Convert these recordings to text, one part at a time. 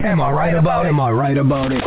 Am I right about it? Am I right about it?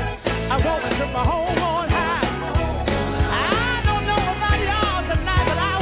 My home on high. I don't know about y'all tonight, but I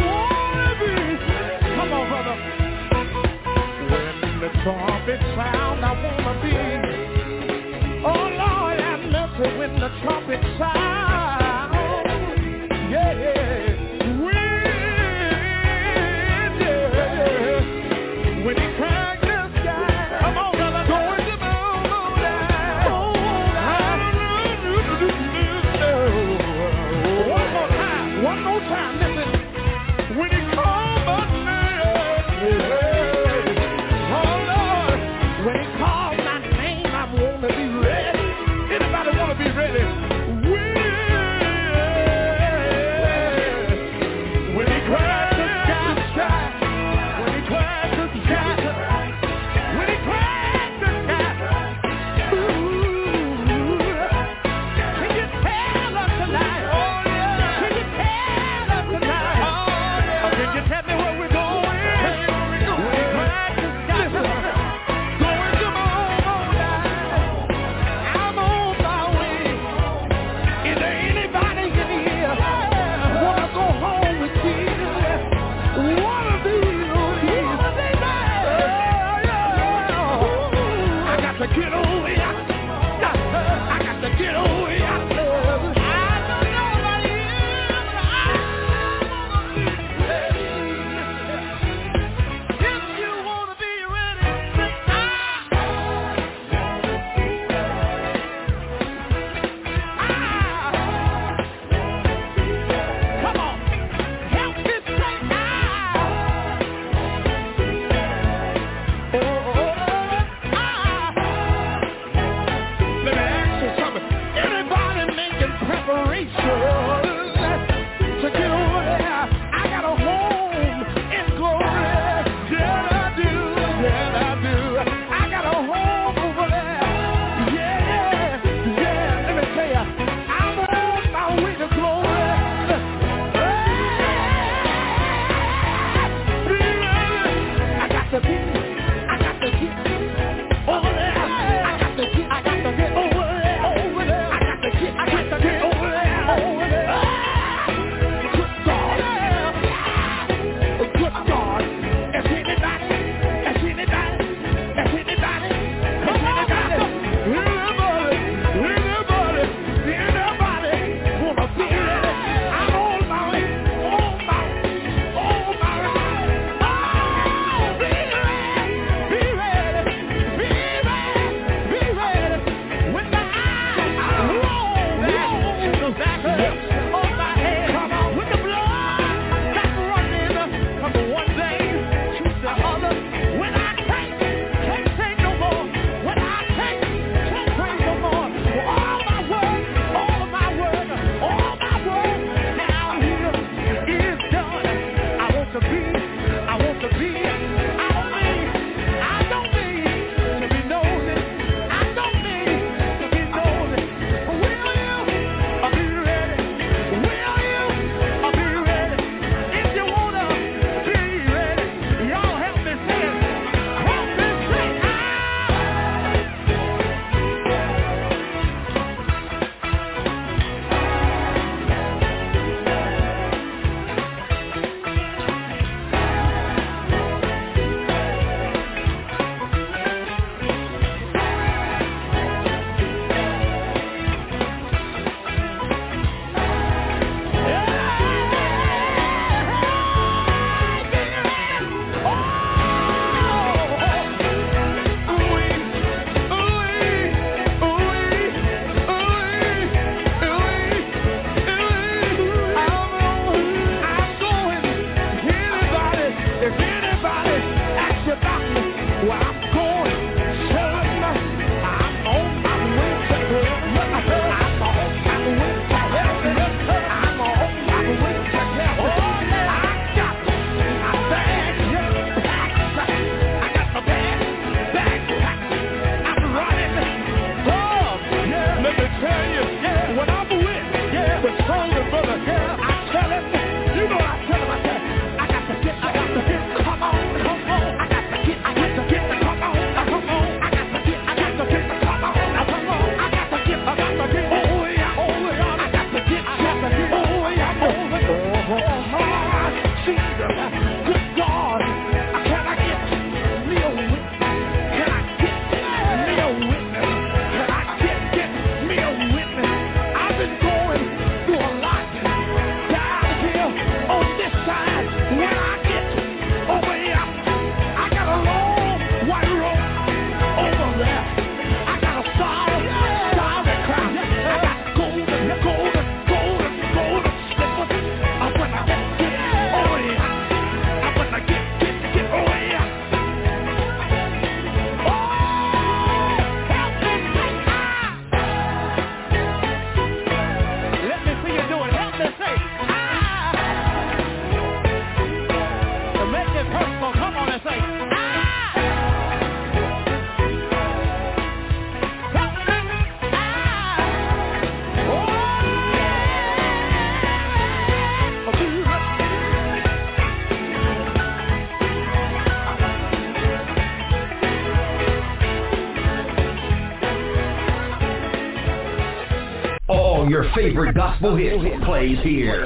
All your favorite gospel hits plays here.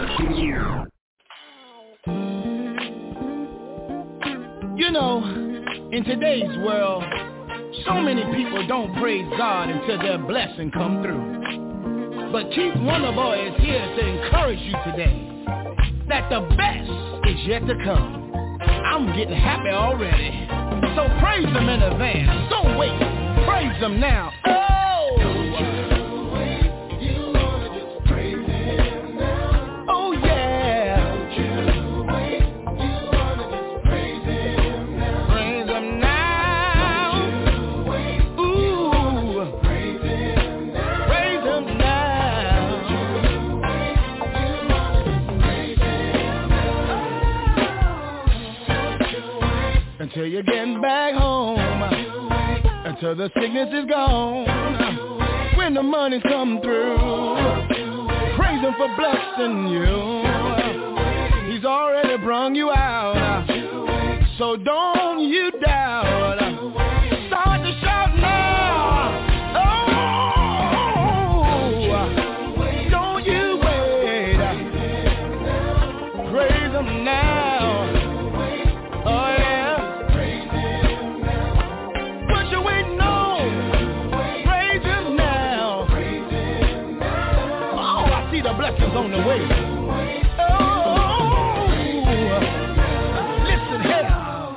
You know, in today's world, so many people don't praise God until their blessing come through. But Keith Wonderboy is here to encourage you today that the best is yet to come. I'm getting happy already. So praise him in advance. Don't wait. Praise him now. Oh! Don't you wait. You wanna just praise him now. Oh yeah. Don't you wait. You wanna just praise him now. Praise him now. Don't you wait. Ooh. You praise him now. Praise him now. Don't you wait. You wanna just praise him now. Until you're getting back home, until the sickness is gone, when the money come through, praise him for blessing you. He's already brung you out, so don't you doubt. Start to shout now. Oh, don't you wait. Praise him now. On the way. Oh, listen here.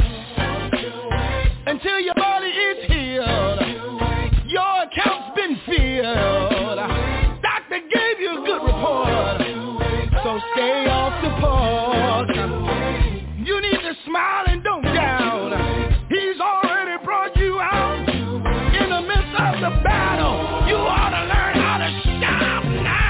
Until your body is healed, your account's been filled. Doctor gave you a good report, so stay off the porch. You need to smile and don't doubt. He's already brought you out. In the midst of the battle, you ought to learn how to shout now.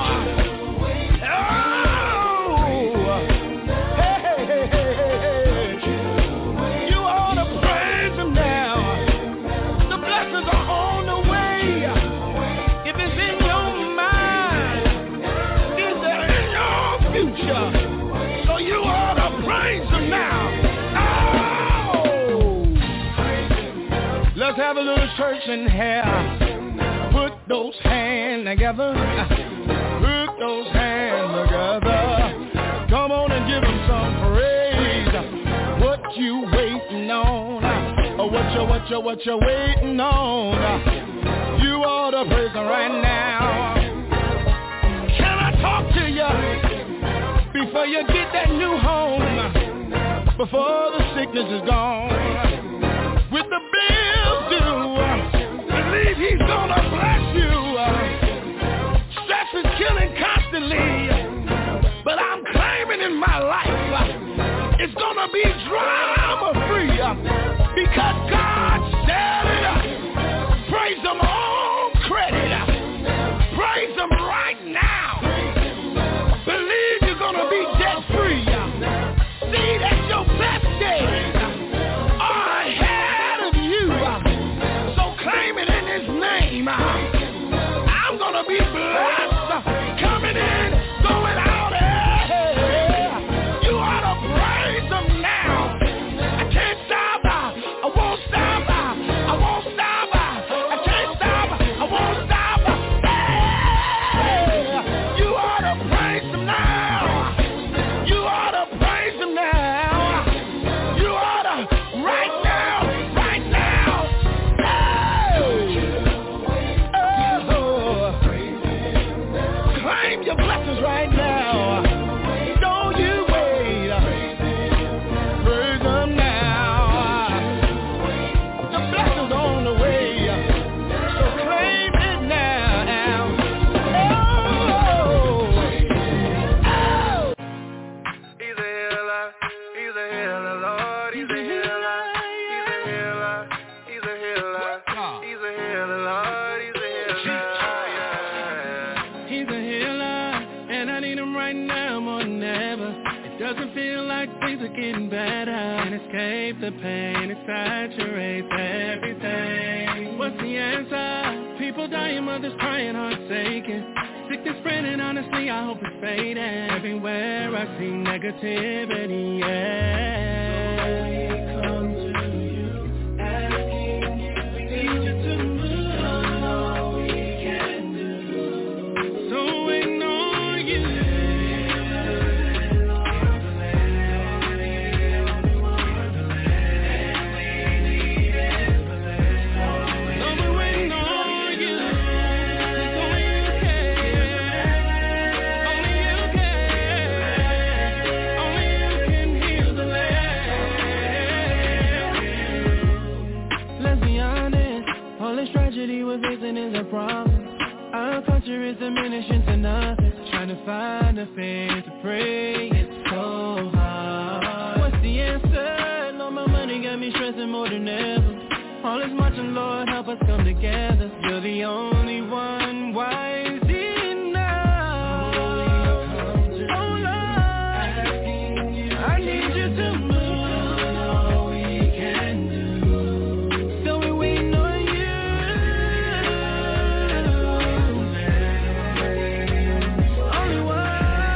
Let's have a little church in here. Put those hands together. Put those hands together. Come on and give him some praise. What you waiting on? Or what you waiting on? You ought to praise him right now. Can I talk to you before you get that new home? Before the sickness is gone? With the bills due, believe he's gonna bless you. Stress is killing constantly, but I'm claiming in my life it's gonna be drama free because God said it. Praise him on credit. Praise him right now. Believe you're gonna be debt free. See that your best days are ahead of you. So claim it in his name. I'm gonna be blessed. Coming in, going out. You ought to praise him now. I can't stop. I won't stop. I won't stop. I can't stop. I won't stop. You ought to praise him now. You ought to praise him now. You ought to right now. Right now. Claim your blessings right now. Don't you wait. Praise him now. The blessings on the way. So claim it now. He's a healer. He's a healer, Lord. He's a healer. He's a healer. He's a healer. He's a healer, Lord. He's a healer. He's a healer, and I need him right now more than ever. It doesn't feel like things are getting better. Can't escape the pain, it saturates everything. What's the answer? People dying, mothers crying, hearts aching. Sickness spreading, honestly, I hope it's fading. Everywhere I see negativity, yeah. We come to you, asking you, we need you to move. All we can do. So much, and Lord, help us come together. You're the only one wise enough. Oh Lord, I need you to move. All we can do, so we wait on you. Only one,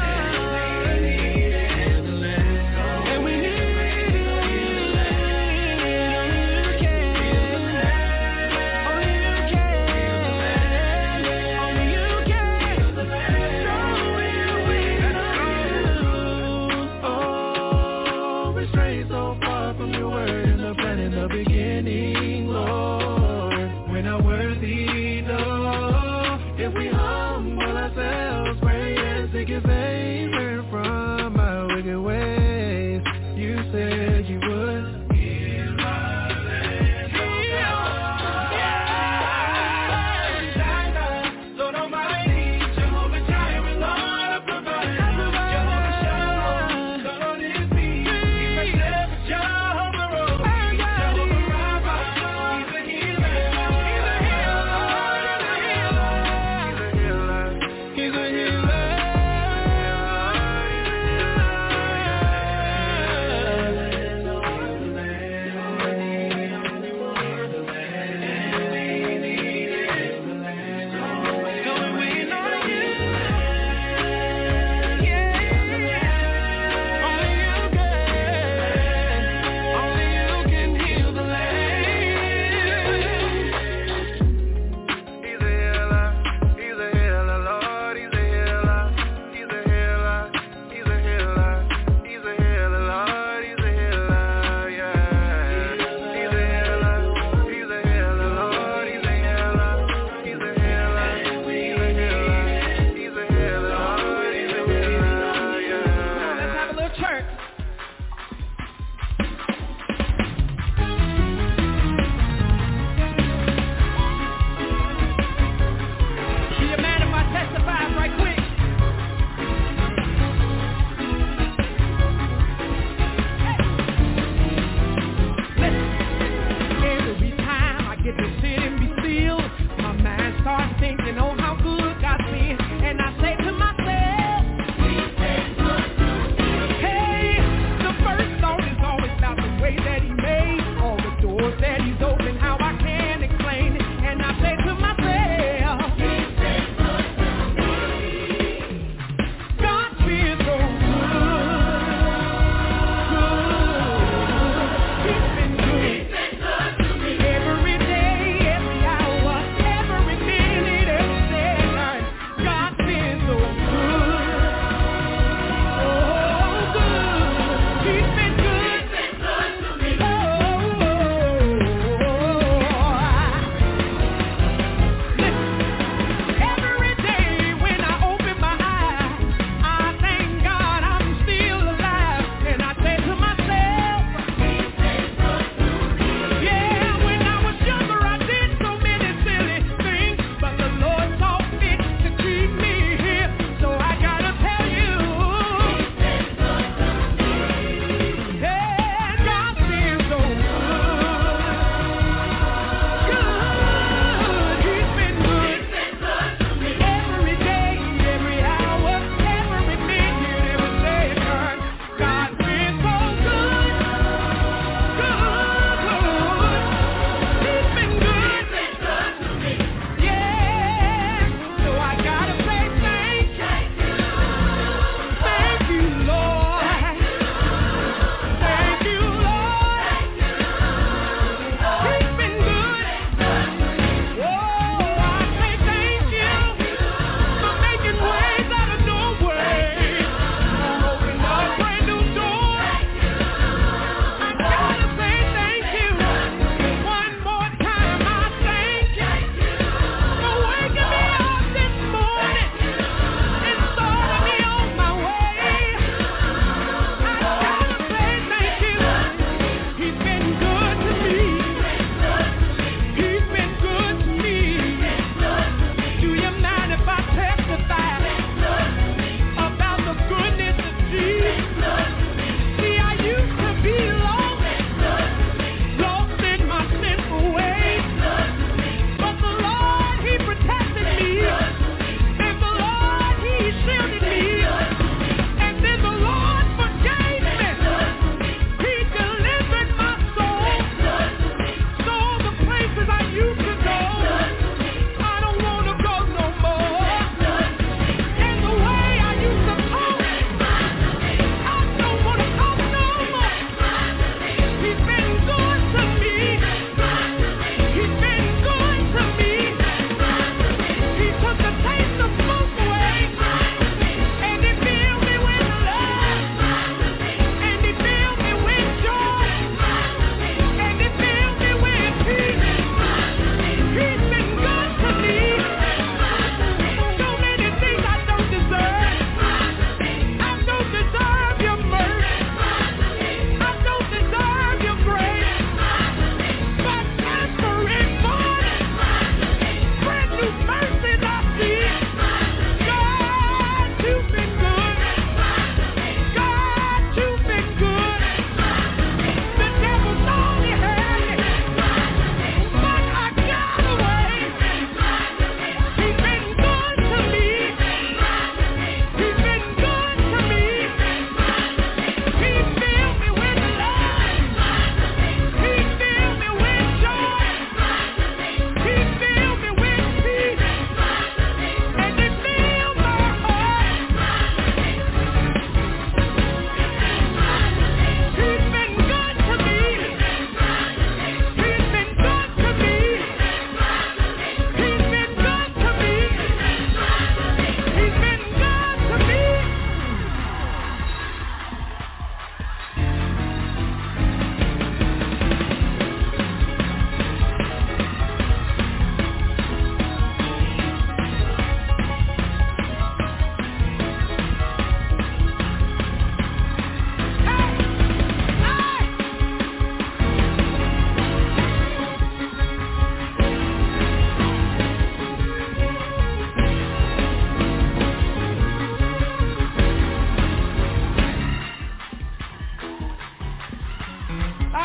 and we need you. Only you can. Only you can. Only you can. So we wait on you. Oh, we stray so far from your word in the plan in the beginning, Lord. We're not worthy, no. If we humble ourselves, pray and seek your favor from our wicked ways. You said you would. So nobody Jehovah Jireh, Lord, I provide. Jehovah Shalom, God on his feet. He's my shepherd, Jehovah Rohi, Jehovah Rapha. He's a healer. He's a healer.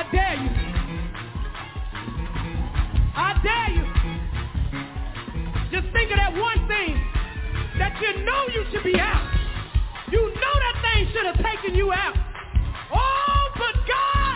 I dare you. I dare you. Just think of that one thing that you know you should be out. You know that thing should have taken you out. Oh, but God.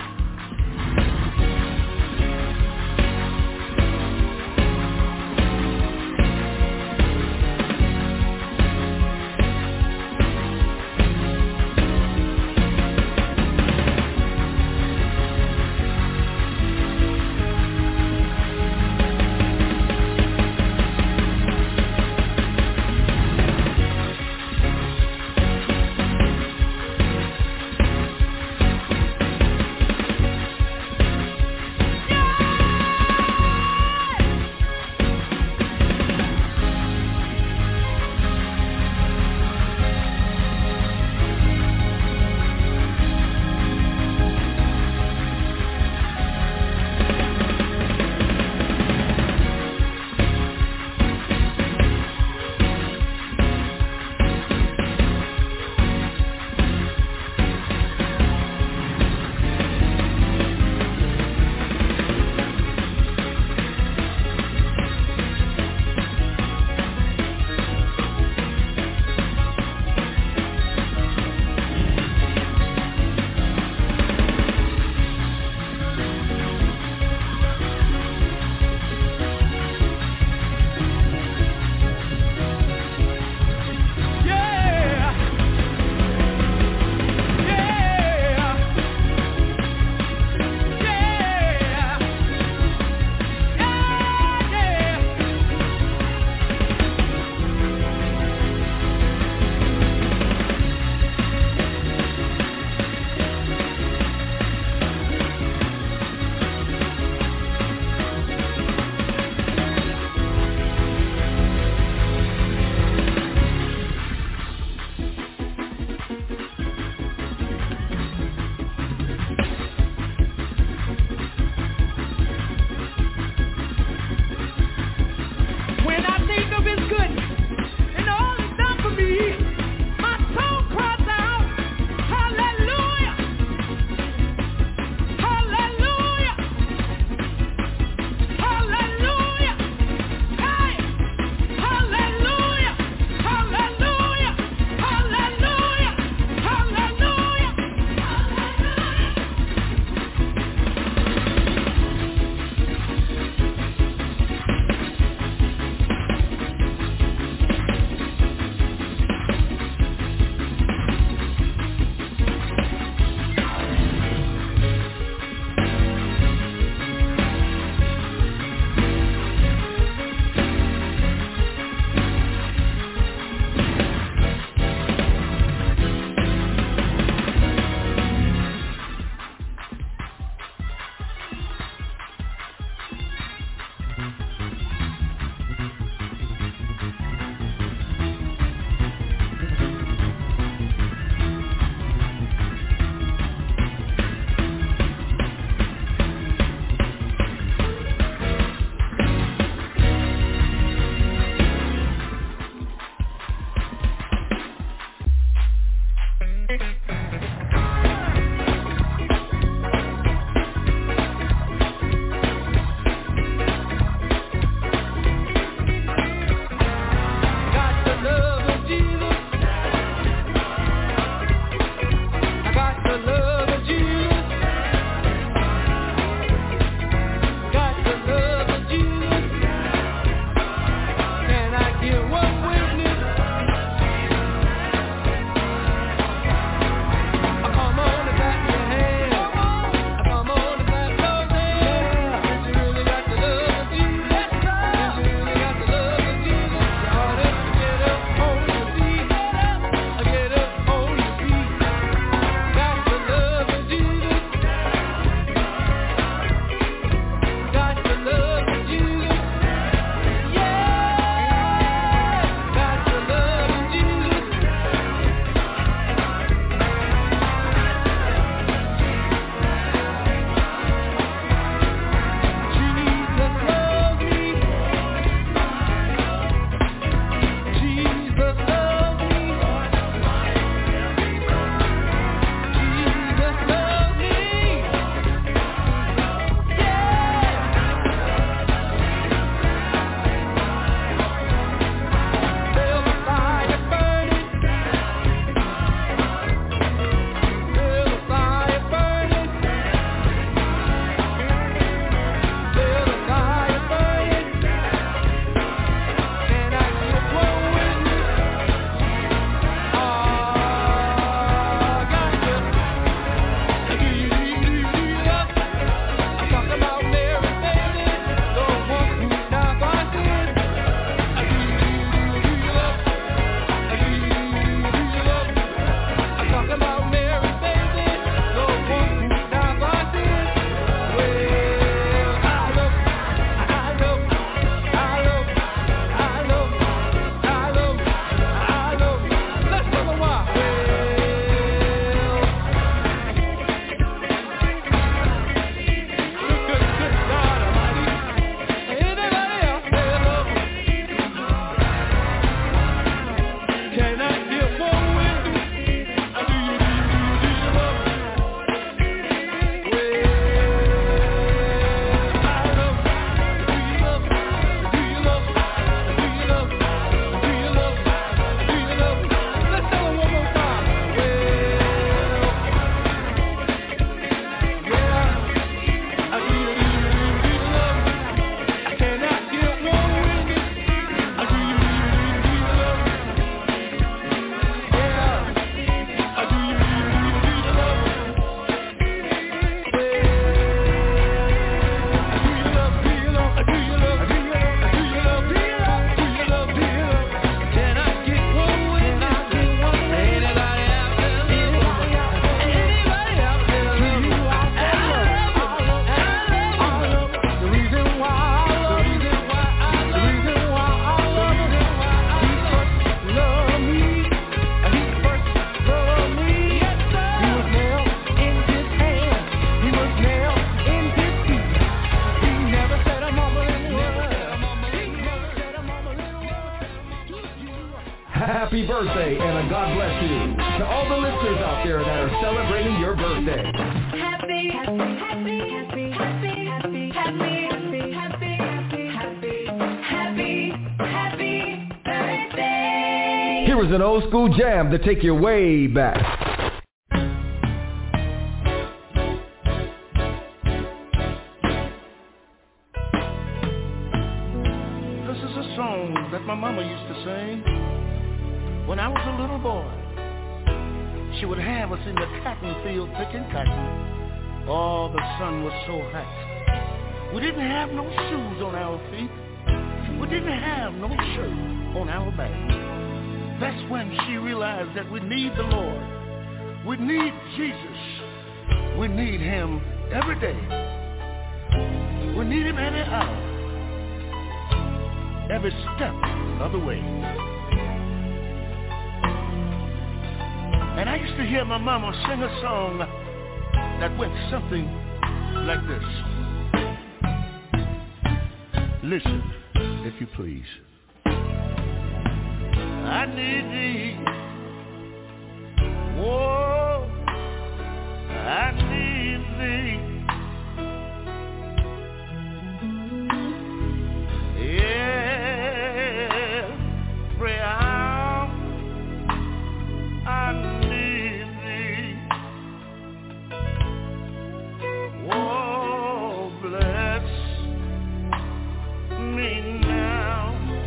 birthday and a God bless you. To all the listeners out there that are celebrating your birthday. Happy, happy, happy, happy, happy, happy, happy, happy, happy, happy, happy birthday. Here is an old school jam to take you way back. This is a song that my mama used to sing when I was a little boy. She would have us in the cotton field picking cotton. Oh, the sun was so hot. We didn't have no shoes on our feet. We didn't have no shirt on our back. That's when she realized that we need the Lord. We need Jesus. We need him every day. We need him every hour, every step of the way. And I used to hear my mama sing a song that went something like this. Listen, if you please. I need thee. Whoa, I need thee. Every hour I need thee. Whoa, bless me now,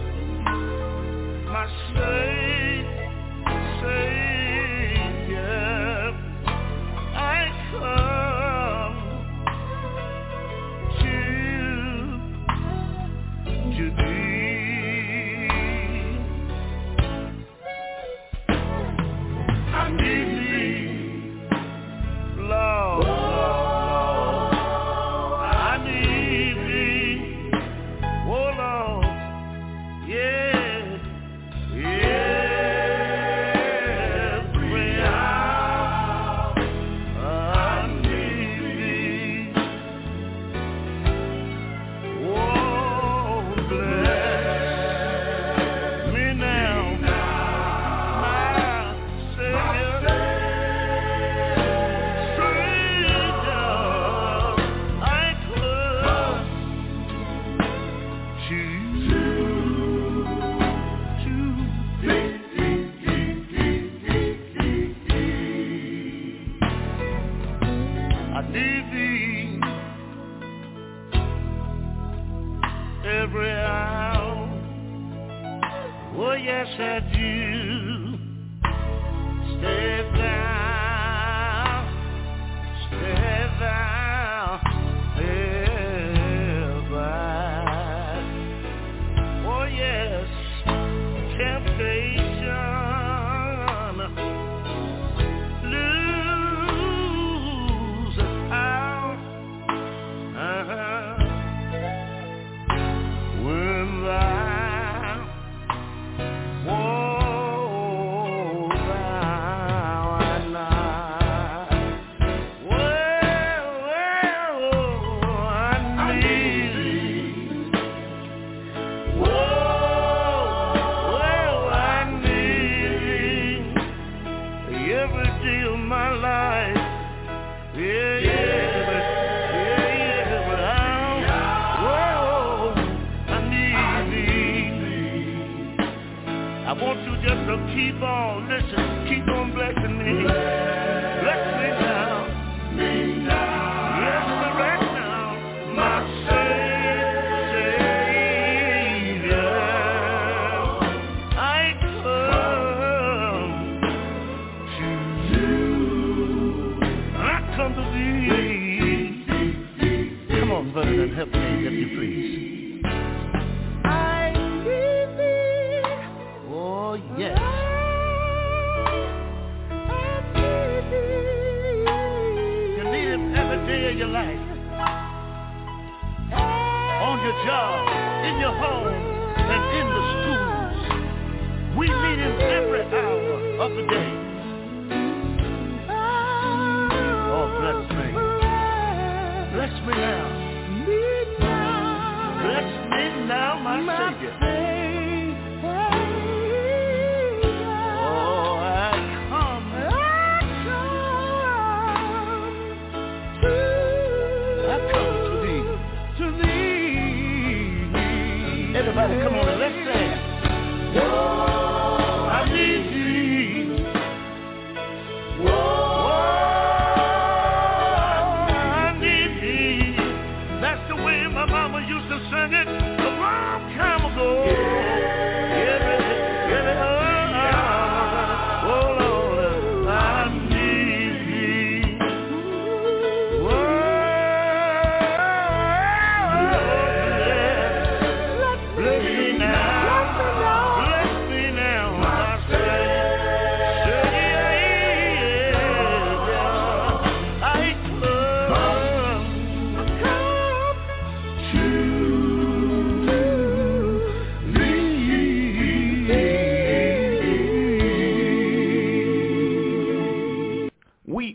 my Savior, I come to thee. I need thee, Lord, I need thee, oh Lord, yeah. Every hour I need thee. Oh, bless me now, my Savior. I come to I need thee every hour. Oh yes I do. Stay down, ever. Oh yes, temptation. I want you just to keep on, listen, keep on blessing me. Bless me now. Bless me right now, my Savior. I come to thee. Come on, brother, and help me if you please. Yes. You need him every day of your life. On your job, in your home, and in the schools. We need him every hour of the day. Oh, bless me. Bless me now. Bless me now, my Savior.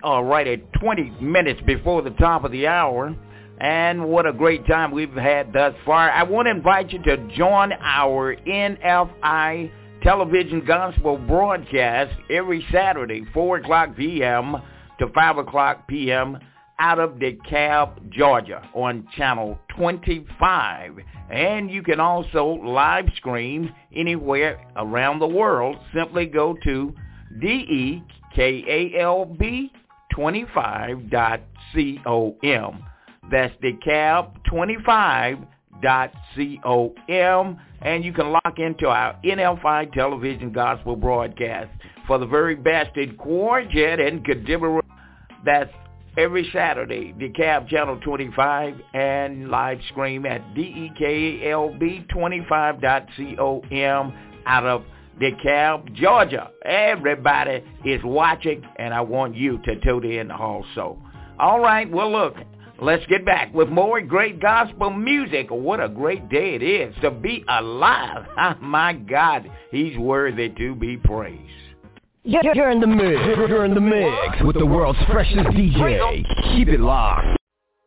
are right at 20 minutes before the top of the hour. And what a great time we've had thus far. I want to invite you to join our NFI television gospel broadcast every Saturday, 4 o'clock p.m. to 5 o'clock p.m. out of DeKalb, Georgia on channel 25. And you can also live stream anywhere around the world. Simply go to DEKALB25.com. That's DeKalb25.com. And you can lock into our NFI television gospel broadcast for the very best in quartet and contemporary. That's every Saturday, DeKalb Channel 25, and live stream at DEKALB25.com out of DeKalb, Georgia. Everybody is watching, and I want you to tune in also. All right, well, look, let's get back with more great gospel music. What a great day it is to be alive. My God, he's worthy to be praised. You're in the mix. You're in the mix with the world's freshest DJ. Keep it locked.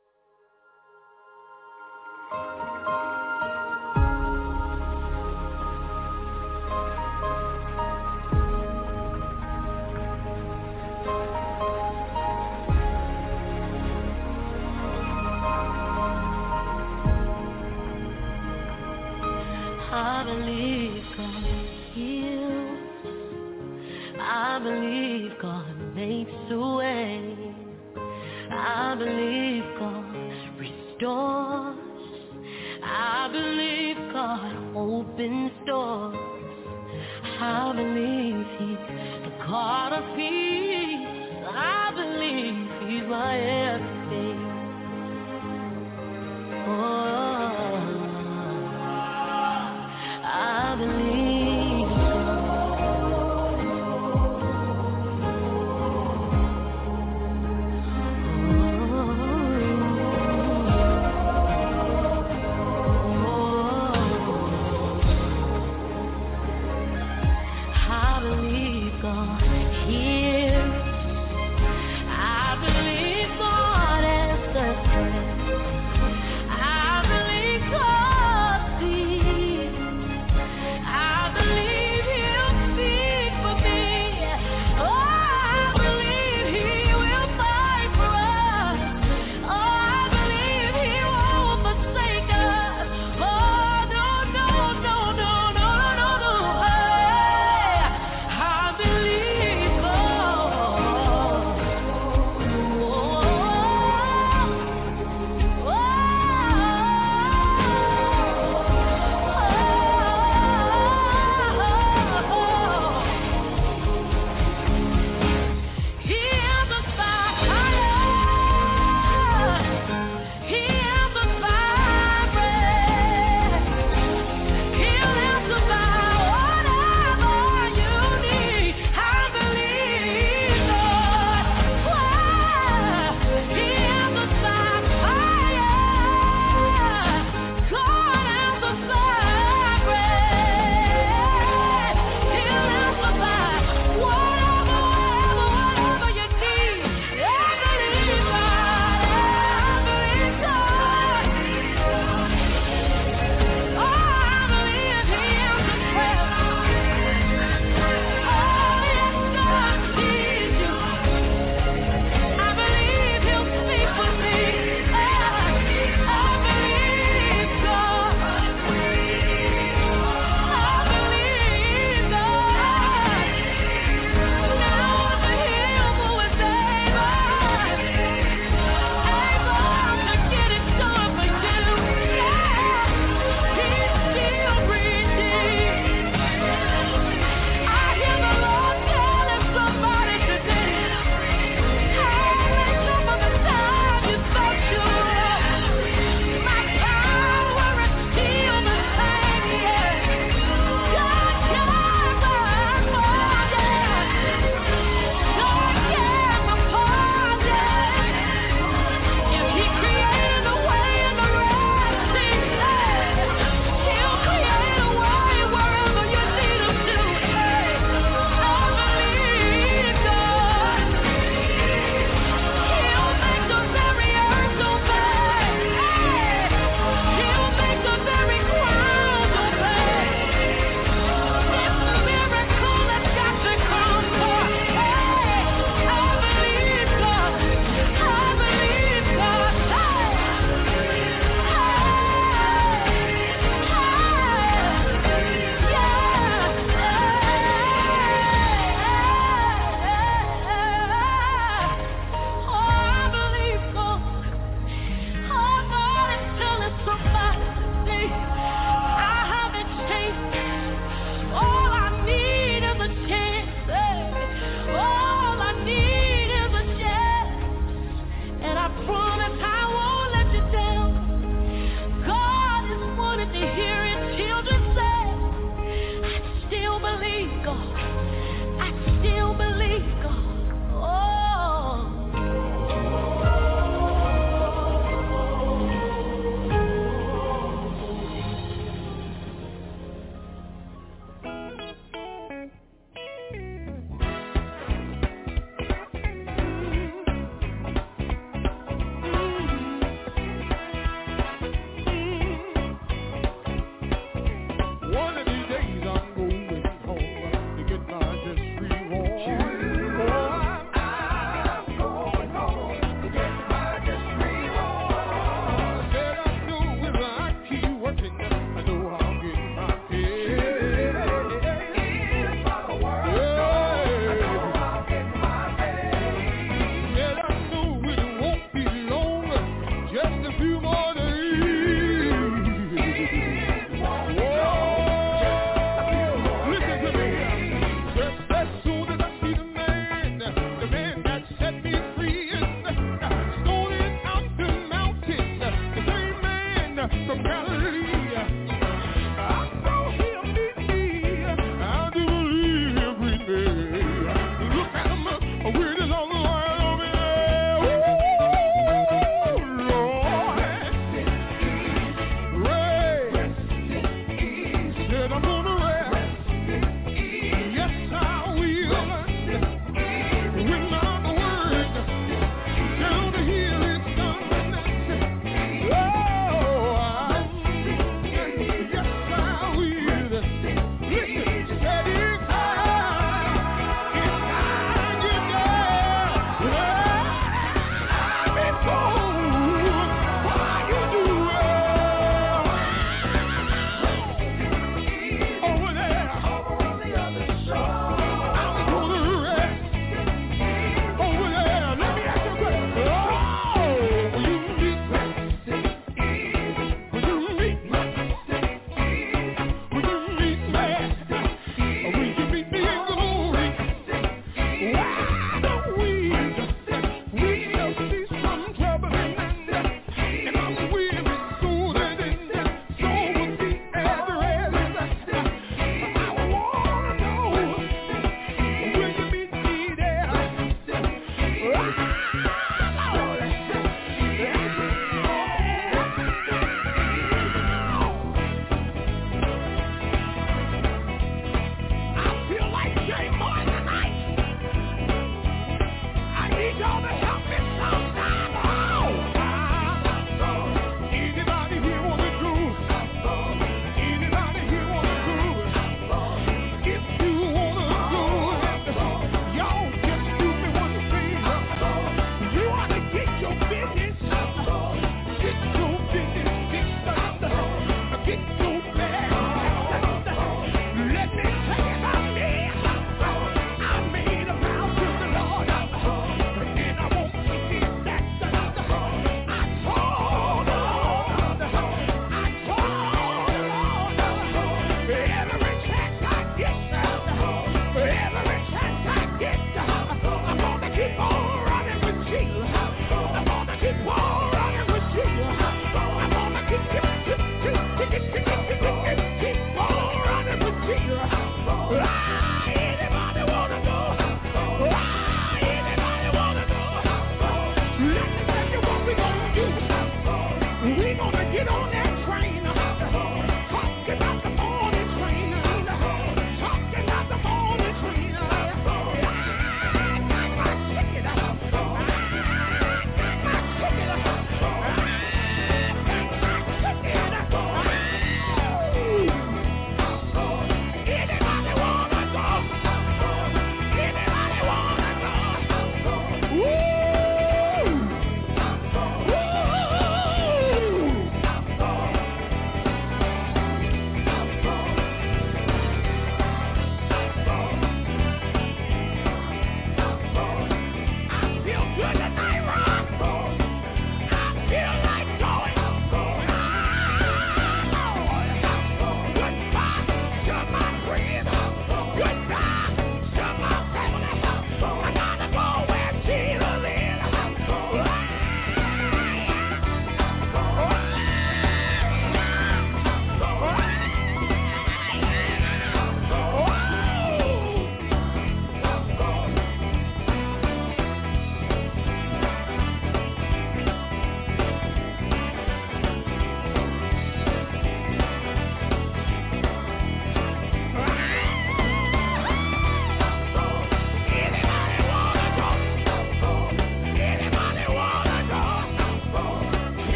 I believe God heals. I believe God makes a way. I believe God restores. I believe God opens doors. I believe He's the God of peace. I believe He's my everything. I believe God hears. I believe God answers.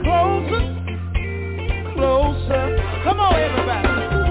closer, closer. Come on, everybody.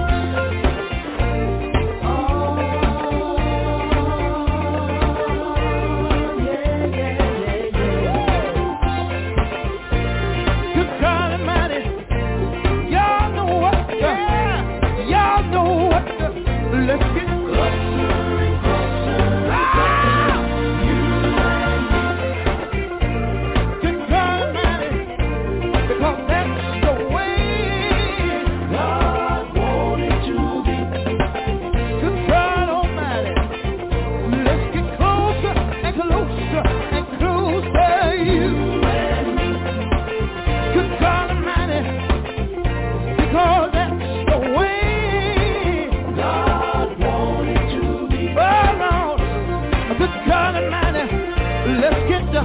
Let's get closer and closer. You and me. Good God Almighty, because that's the way God wanted to be. Good God Almighty, let's get closer and closer and closer. You and me. Good God Almighty, because that's the way. Let's get the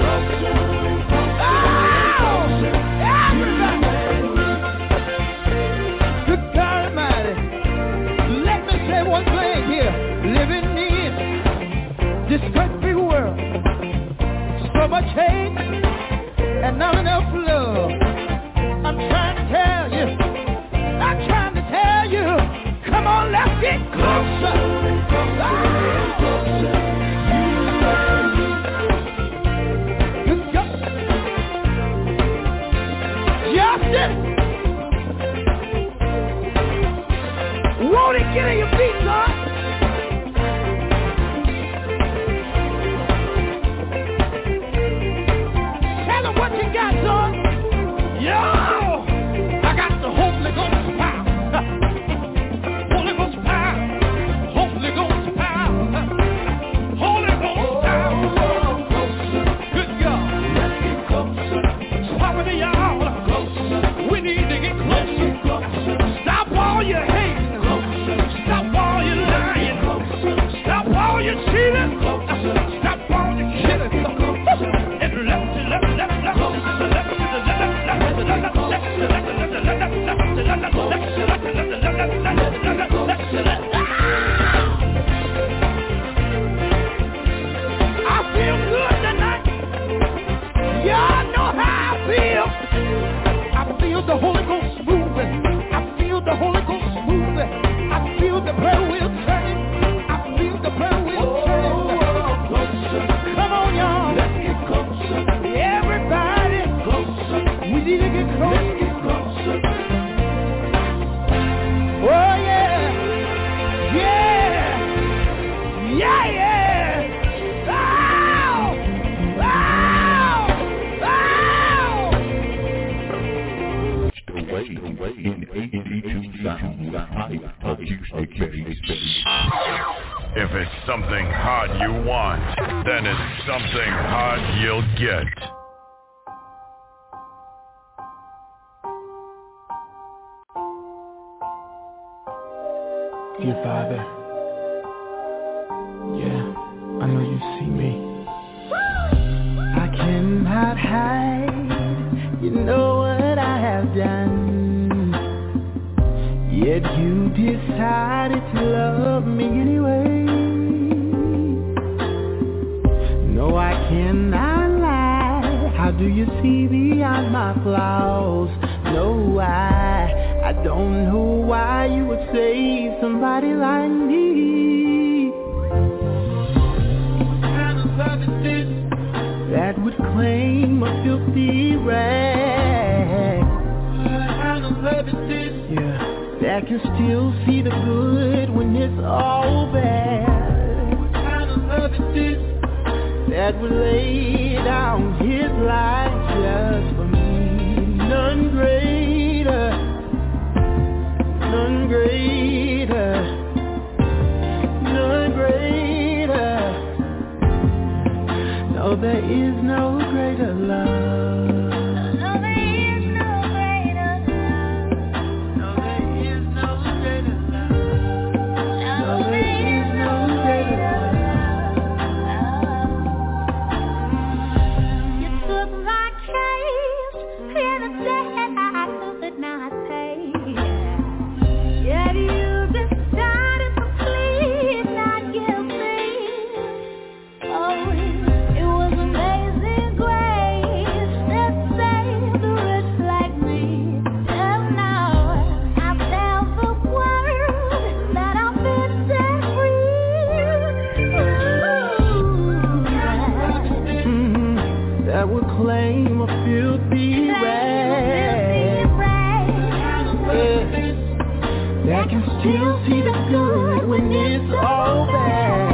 Good God Almighty. Let me say one thing here. Living in this great big world, so much hate and not enough love. I'm trying to tell you, come on, let's get closer. Won't it get in your feet, son? Tell them what you got, son. Yo, I got the Holy Ghost power. Holy Ghost power. Holy Ghost power. Holy Ghost power. Good God. Let's get closer. Power to y'all. Closer. We need to get closer. Stop all your hate. Stop all your lying. Stop all your cheating. Stop all your killing. And I feel good tonight. Y'all know how I feel. I feel the Holy Ghost moving. I feel the Holy Ghost moving. I feel the prayer wheel turning. I feel the prayer wheel turning. Come on, y'all. Let's get closer. Everybody. Closer. We need to get closer. Let's get closer. Oh, yeah. Yeah. Yeah, yeah. Ow! Ow! Ow! The way in 82 sounds of Houston. If it's something hot you want, then it's something hot you'll get. Dear Father, yeah, I know you see me. I cannot hide, you know what I have done. Yet you decided to love me anyway. No, I cannot lie. How do you see beyond my flaws? No, I don't know why you would save somebody like me. What kind of love is this that would claim a filthy rag? What kind of love is this? Yeah. That can still see the good when it's all bad. What kind of love is this that would lay down his life just for me? None greater, none greater, none greater. No, there is no greater love. It was amazing. that can still see the good when it's all bad.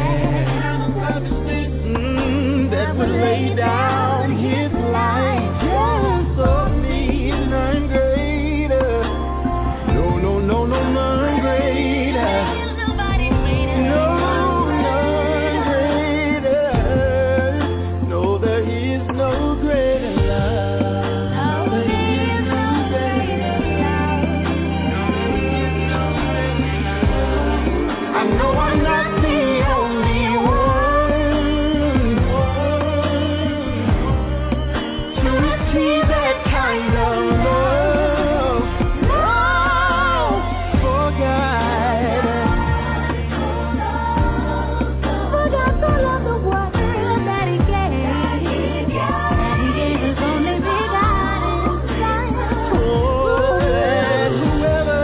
That would lay down his life just for me, none greater. No, no, no, no, none greater. No, none greater. No, there is no greater love. There is no greater love. I know I'm not the only one to receive that kind of love. Love for God. For God so loved the world that He gave. And He gave His only begotten Son. Oh, that whoever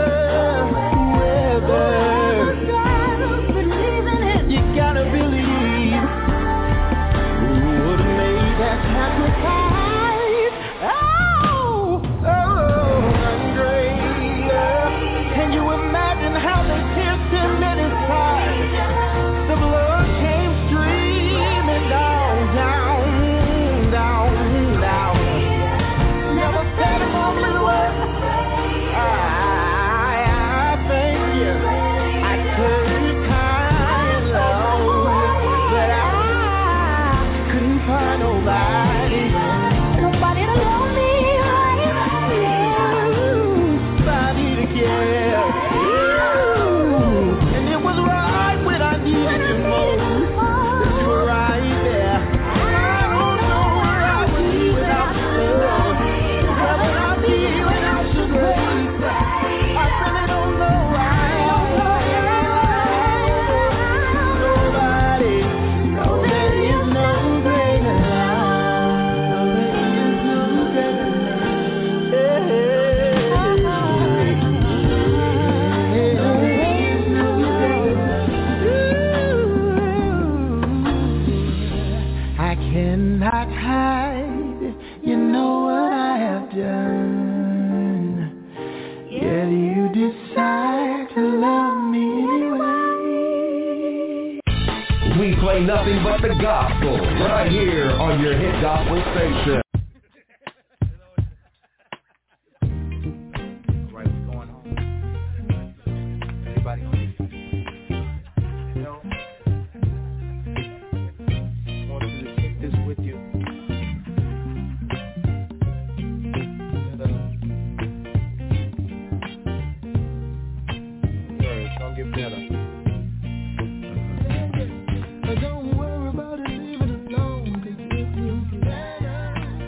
believes in Him, you gotta believe. Who would have made that sacrifice? Oh, none greater. Can you imagine how they pierced Him in His side? The blood came streaming down, down, down, down. Never said a moment word. I thank you. I couldn't find love, but I couldn't find nobody to love me like you. Nobody to care. And it was right when I needed you most that you were right there. I don't know where I'd be without your love. Where would I be without your grace? I really don't know. Nobody. No, there is no greater love. No, there is no greater love. There is no greater. I cannot hide, you know what I have done. Yet you decide to love me anyway. We play nothing but the gospel right here on your hit gospel station. Right, what's going on? Everybody on this? You know, I want you to take this with you. It's gonna get better. Don't worry about it, leave it alone, 'cause it will get better.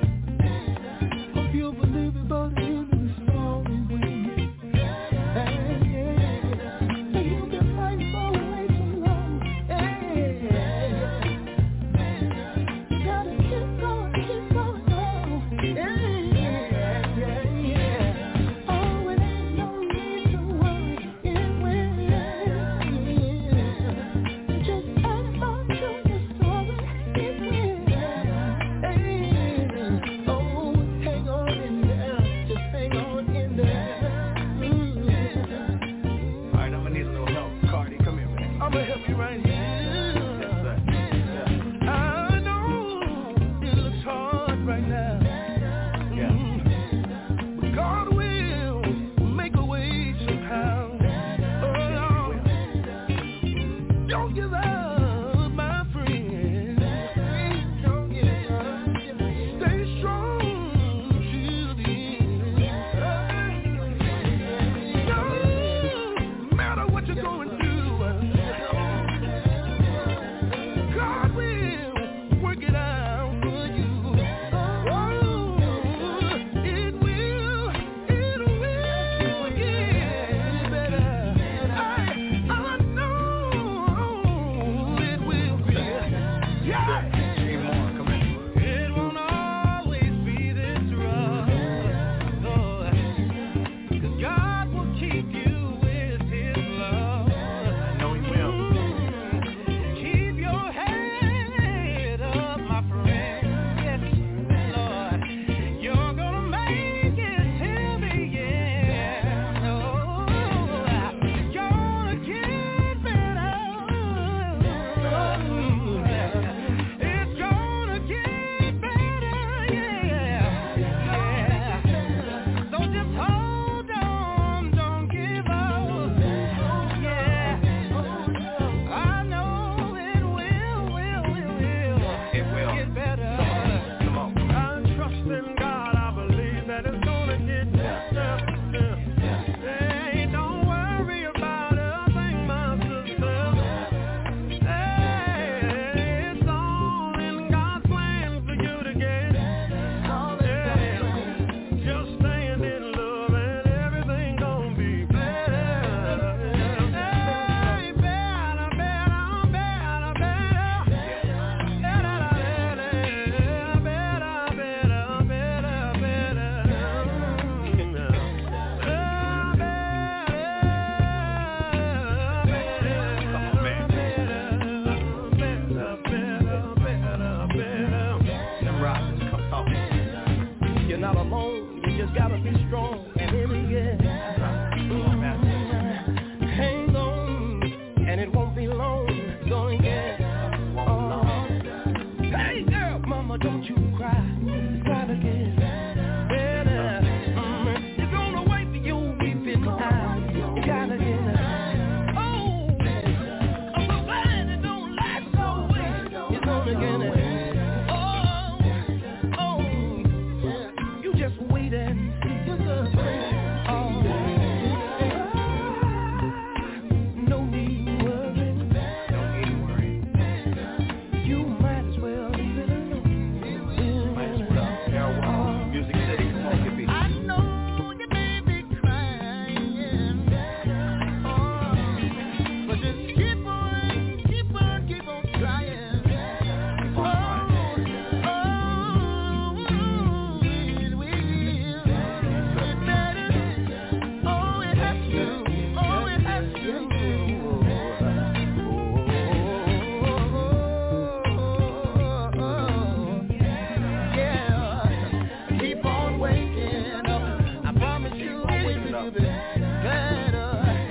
you'll be better.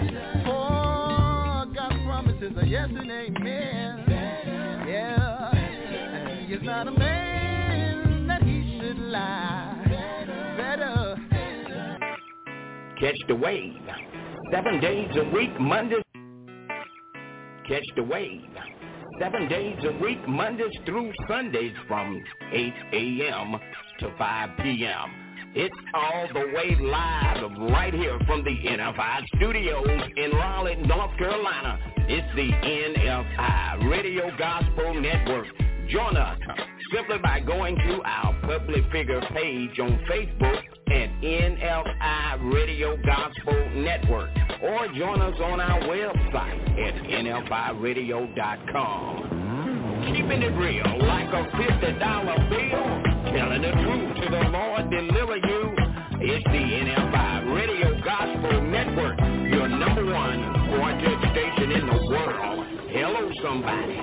Oh, God promises a yes and amen. Yeah, and he is not a man that he should lie. Better. Catch the wave. 7 days a week, Mondays. Catch the wave. 7 days a week, Mondays through Sundays from 8 a.m. to 5 p.m. It's all the way live right here from the NFI studios in Raleigh, North Carolina. It's the NFI Radio Gospel Network. Join us simply by going to our public figure page on Facebook at NFI Radio Gospel Network, or join us on our website at nfiradio.com. Keeping it real like a $50 bill, telling the truth to the Lord deliver you. It's the NFI Radio Gospel Network, your number one quartet station in the world. Hello, somebody.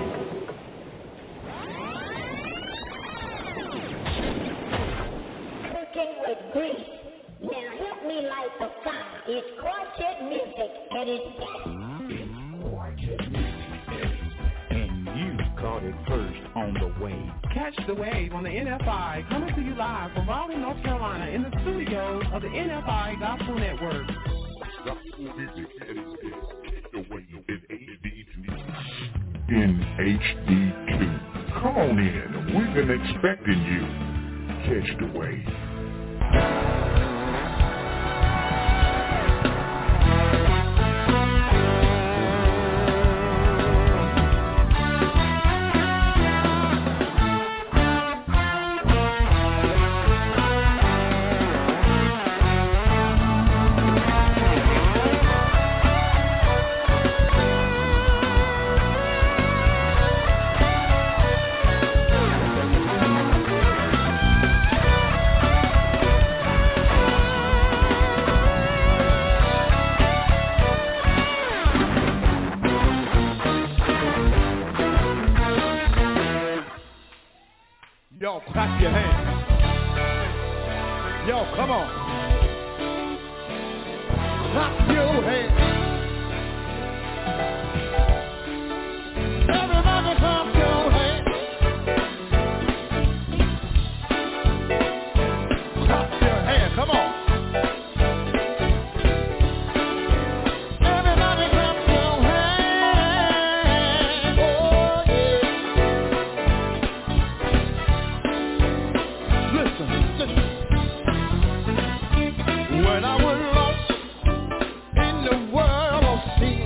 Cooking with grease. Now help me light the fire. It's quartet music at its best. Quartet music. And you caught it first on the wave. Catch the wave on the NFI, coming to you live from Raleigh, North Carolina, in the studios of the NFI Gospel Network. Gospel music at its best. The wave in HD2. Come on in. We've been expecting you. Catch the wave. Y'all clap your hands. Y'all, come on. Clap your hands. Everybody clap your hands. Clap your hands, come on. Everybody clap your hands. Oh, yeah. Listen. When I was lost in the world of sin,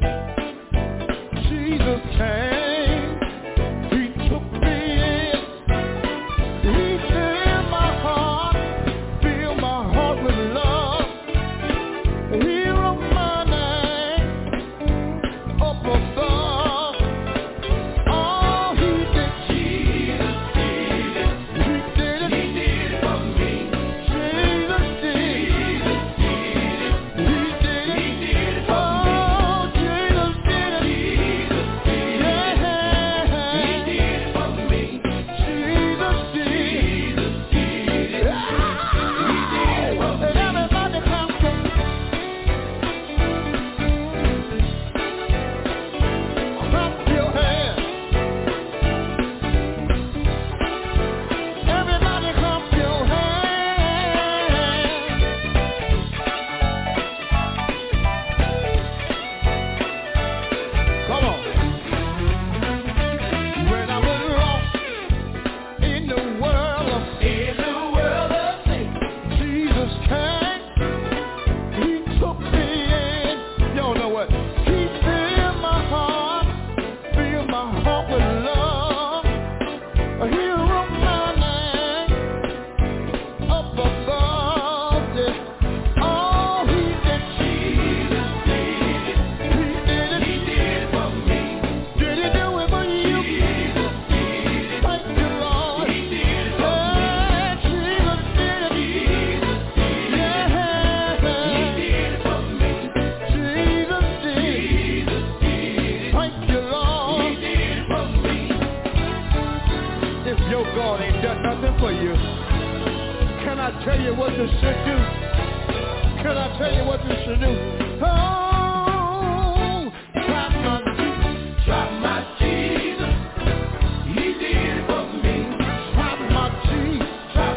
Jesus came, He took me in, He filled my heart with love, He wrote my name up above. Oh, He did, Jesus did it, He did it for me. Jesus did it, He did it for me. Oh, Jesus did it, yeah, He did it for me. Jesus did it, and everybody clap your hands. Everybody clap your hands. Come on. When I was lost in the world of sin, Jesus came, He took me in. Y'all know what? He filled my heart with love. He wrote my name up above it. Oh, He did, Jesus did it. He did it for me. Did He do it for you? Jesus did it. Thank you, Lord. He did it for me. Jesus did it. Yeah, He did it for me. Jesus did it. Thank you, Lord. He did it for me. If your God ain't done nothing for you, can I tell you what you should do? Can I tell you what you should do. Oh, try my Jesus. He did it for me. Try my Jesus.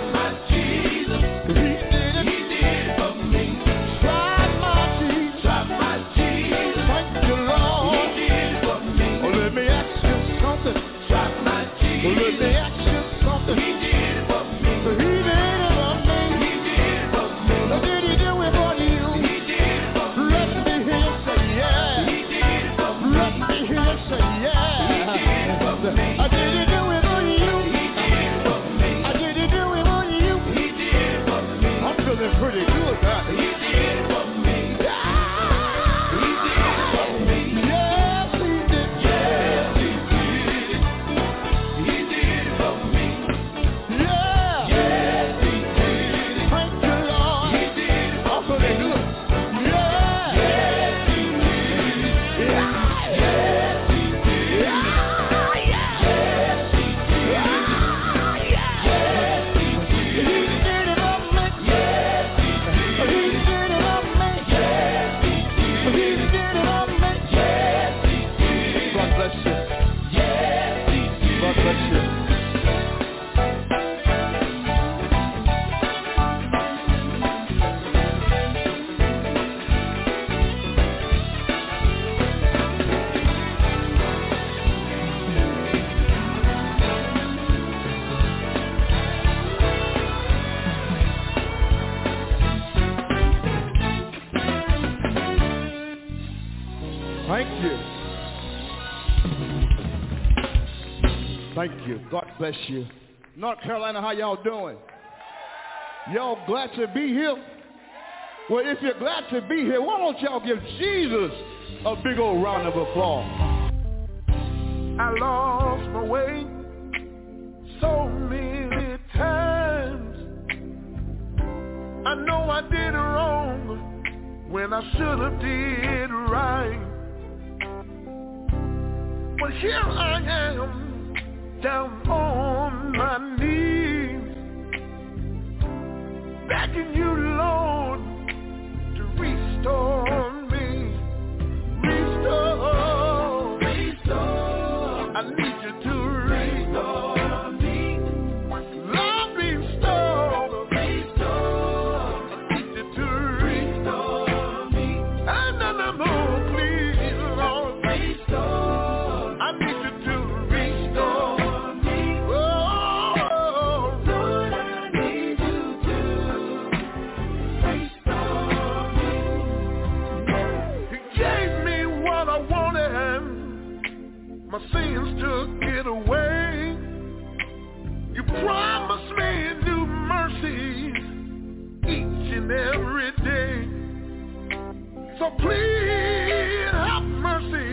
He did it for me. Try my Jesus. Thank you, Lord. He did it for me. Oh, let me ask you something. Try my Jesus. Oh, let me ask you something. He did it for me. He did it for me. He did it for me. Now, did he do it for you? He did it for me. Let me hear you say yeah. He did it for me. Let me hear you say yeah. He did it for me. I did he do it for you? He did it for me. I did he do it for you? He did it for me. I'm feeling pretty good now. He did it for me. He did it for me. Yes, he did. Yes, he did. He did it for me. Yeah. Yes, he did. Thank you, Lord. He did it for me. I'm feeling good. Yeah. Yes, he did. Yes, he did. Yes, he did. God bless you. God bless you. Thank you. Thank you. God bless you. North Carolina, how y'all doing? Y'all glad to be here? Well, if you're glad to be here, why don't y'all give Jesus a big old round of applause? I lost my way so many times. I know I did wrong when I should have did right. But here I am, down on my knees, begging you, Lord, to restore me. Restore. I need you to restore me. Lord, restore. I need you to restore me. And then I'm home, please, Lord. Restore. I need you to restore me. Oh, Lord, I need you to restore me. You gave me what I wanted. My sins took it away. You promised me new mercies each and every day. So please have mercy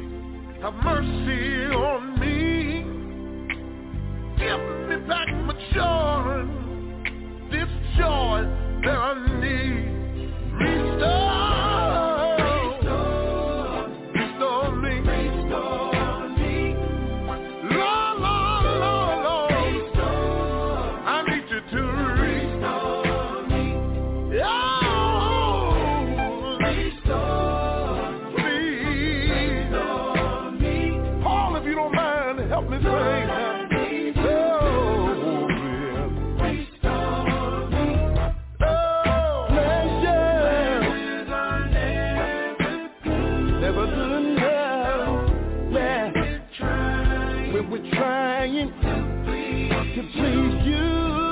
on me. Give me back my joy, this joy that I need. Restore me. Lord, I need you to restore me. Oh, please. Paul, if you don't mind, help me sing. Trying to please you,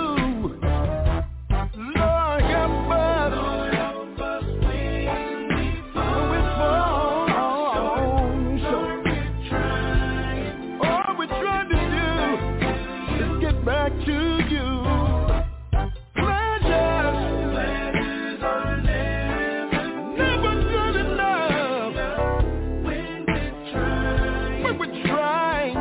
Lord, help us when we fall. So all we're trying to do is get back to you. Pleasures are never good enough when we're trying.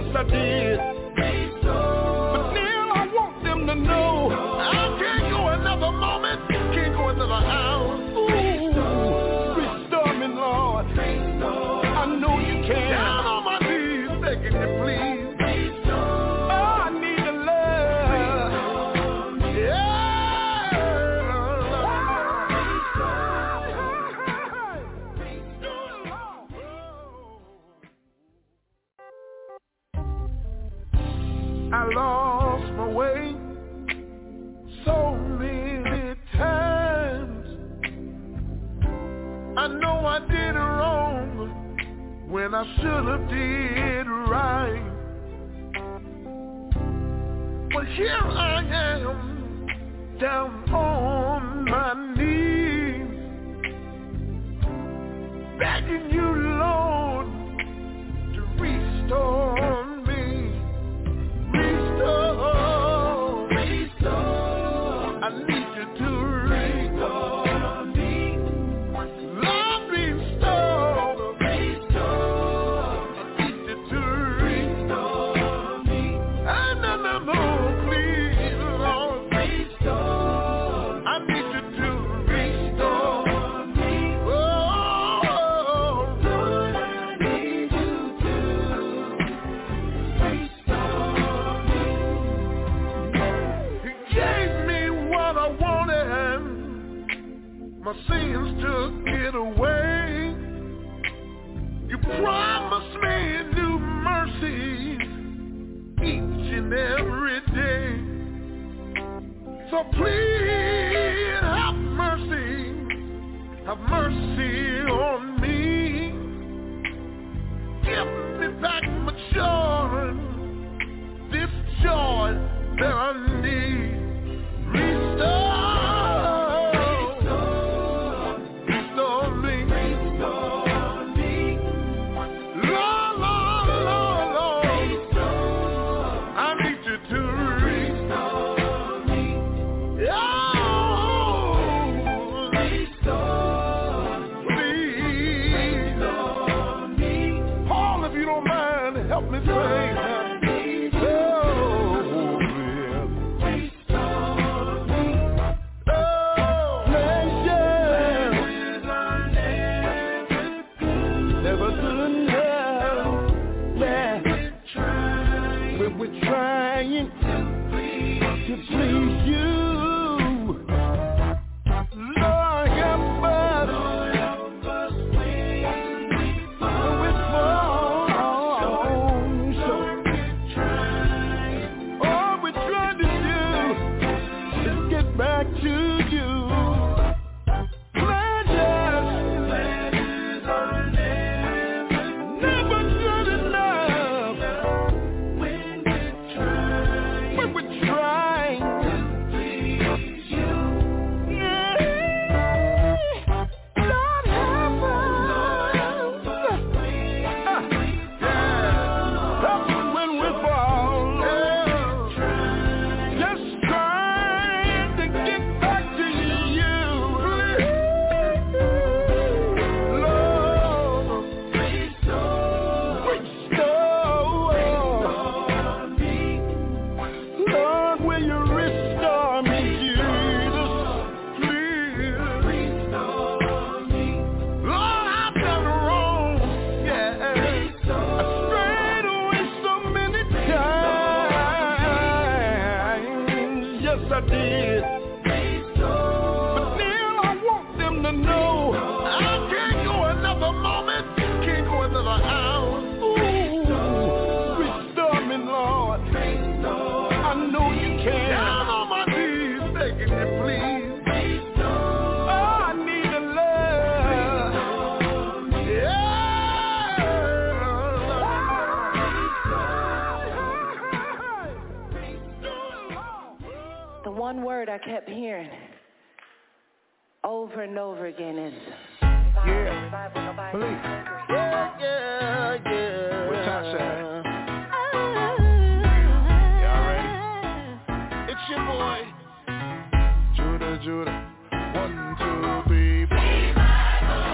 yes I did. But now I want them to know I can't go another moment, can't go another hour. Ooh, restore me, Lord. I know you can. Down on my knees, begging you, please. I lost my way so many times. I know I did wrong when I should have did right. But here I am, down on my knees, begging you, Lord, to restore me. I need you to restore me. Lord, restore. I need you to restore me. And no more, please, Lord, restore. I need you to restore me. Oh, Lord, I need you to restore me. You gave me what I wanted, my sins took it away. You promised me new mercies each and every day. So please have mercy on me. Give me back my joy, this joy that I need. Restore me. Lord, I need you to restore me. Oh, please. Paul, if you don't mind, help me sing. One word I kept hearing over and over again is believe. What time said? Y'all ready? It's your boy Judah. 1, 2, 3, 4.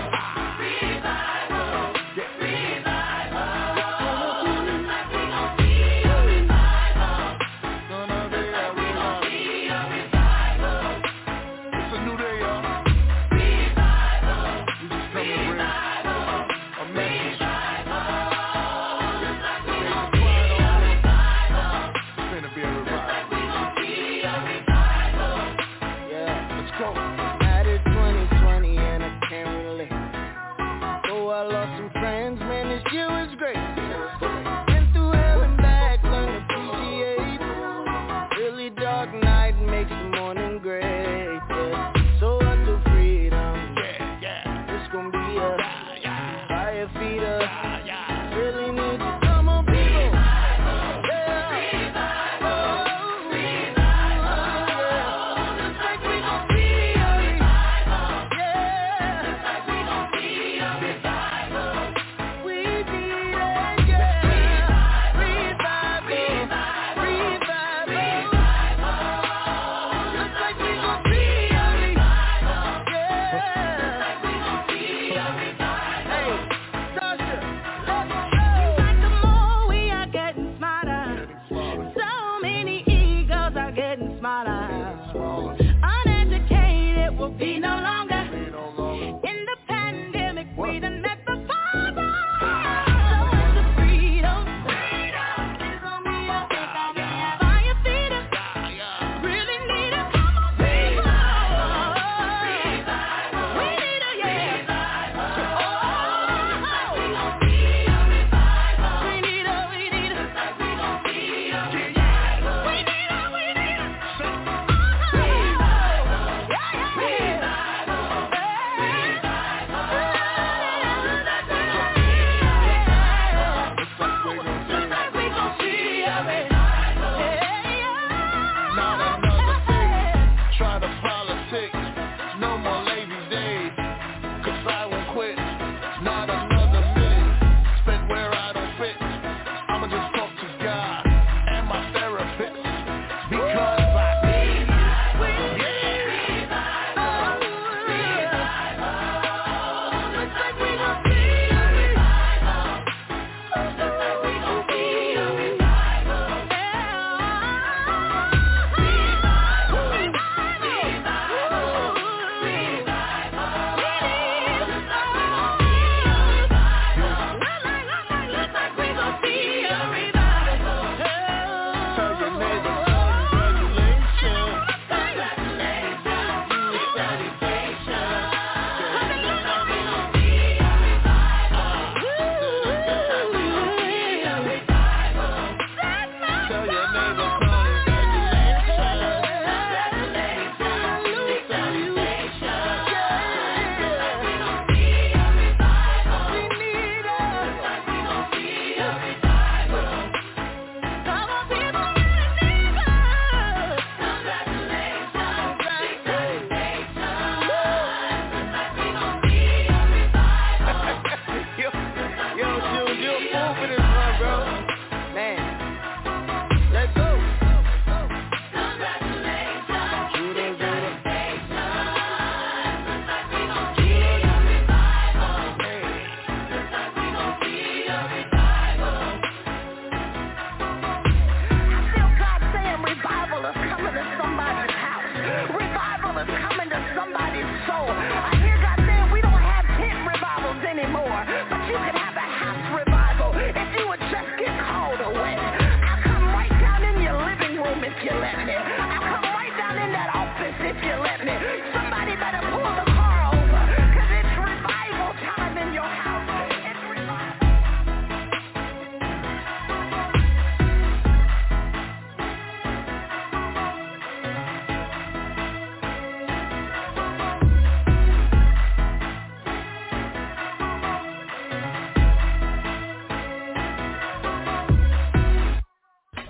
Revival.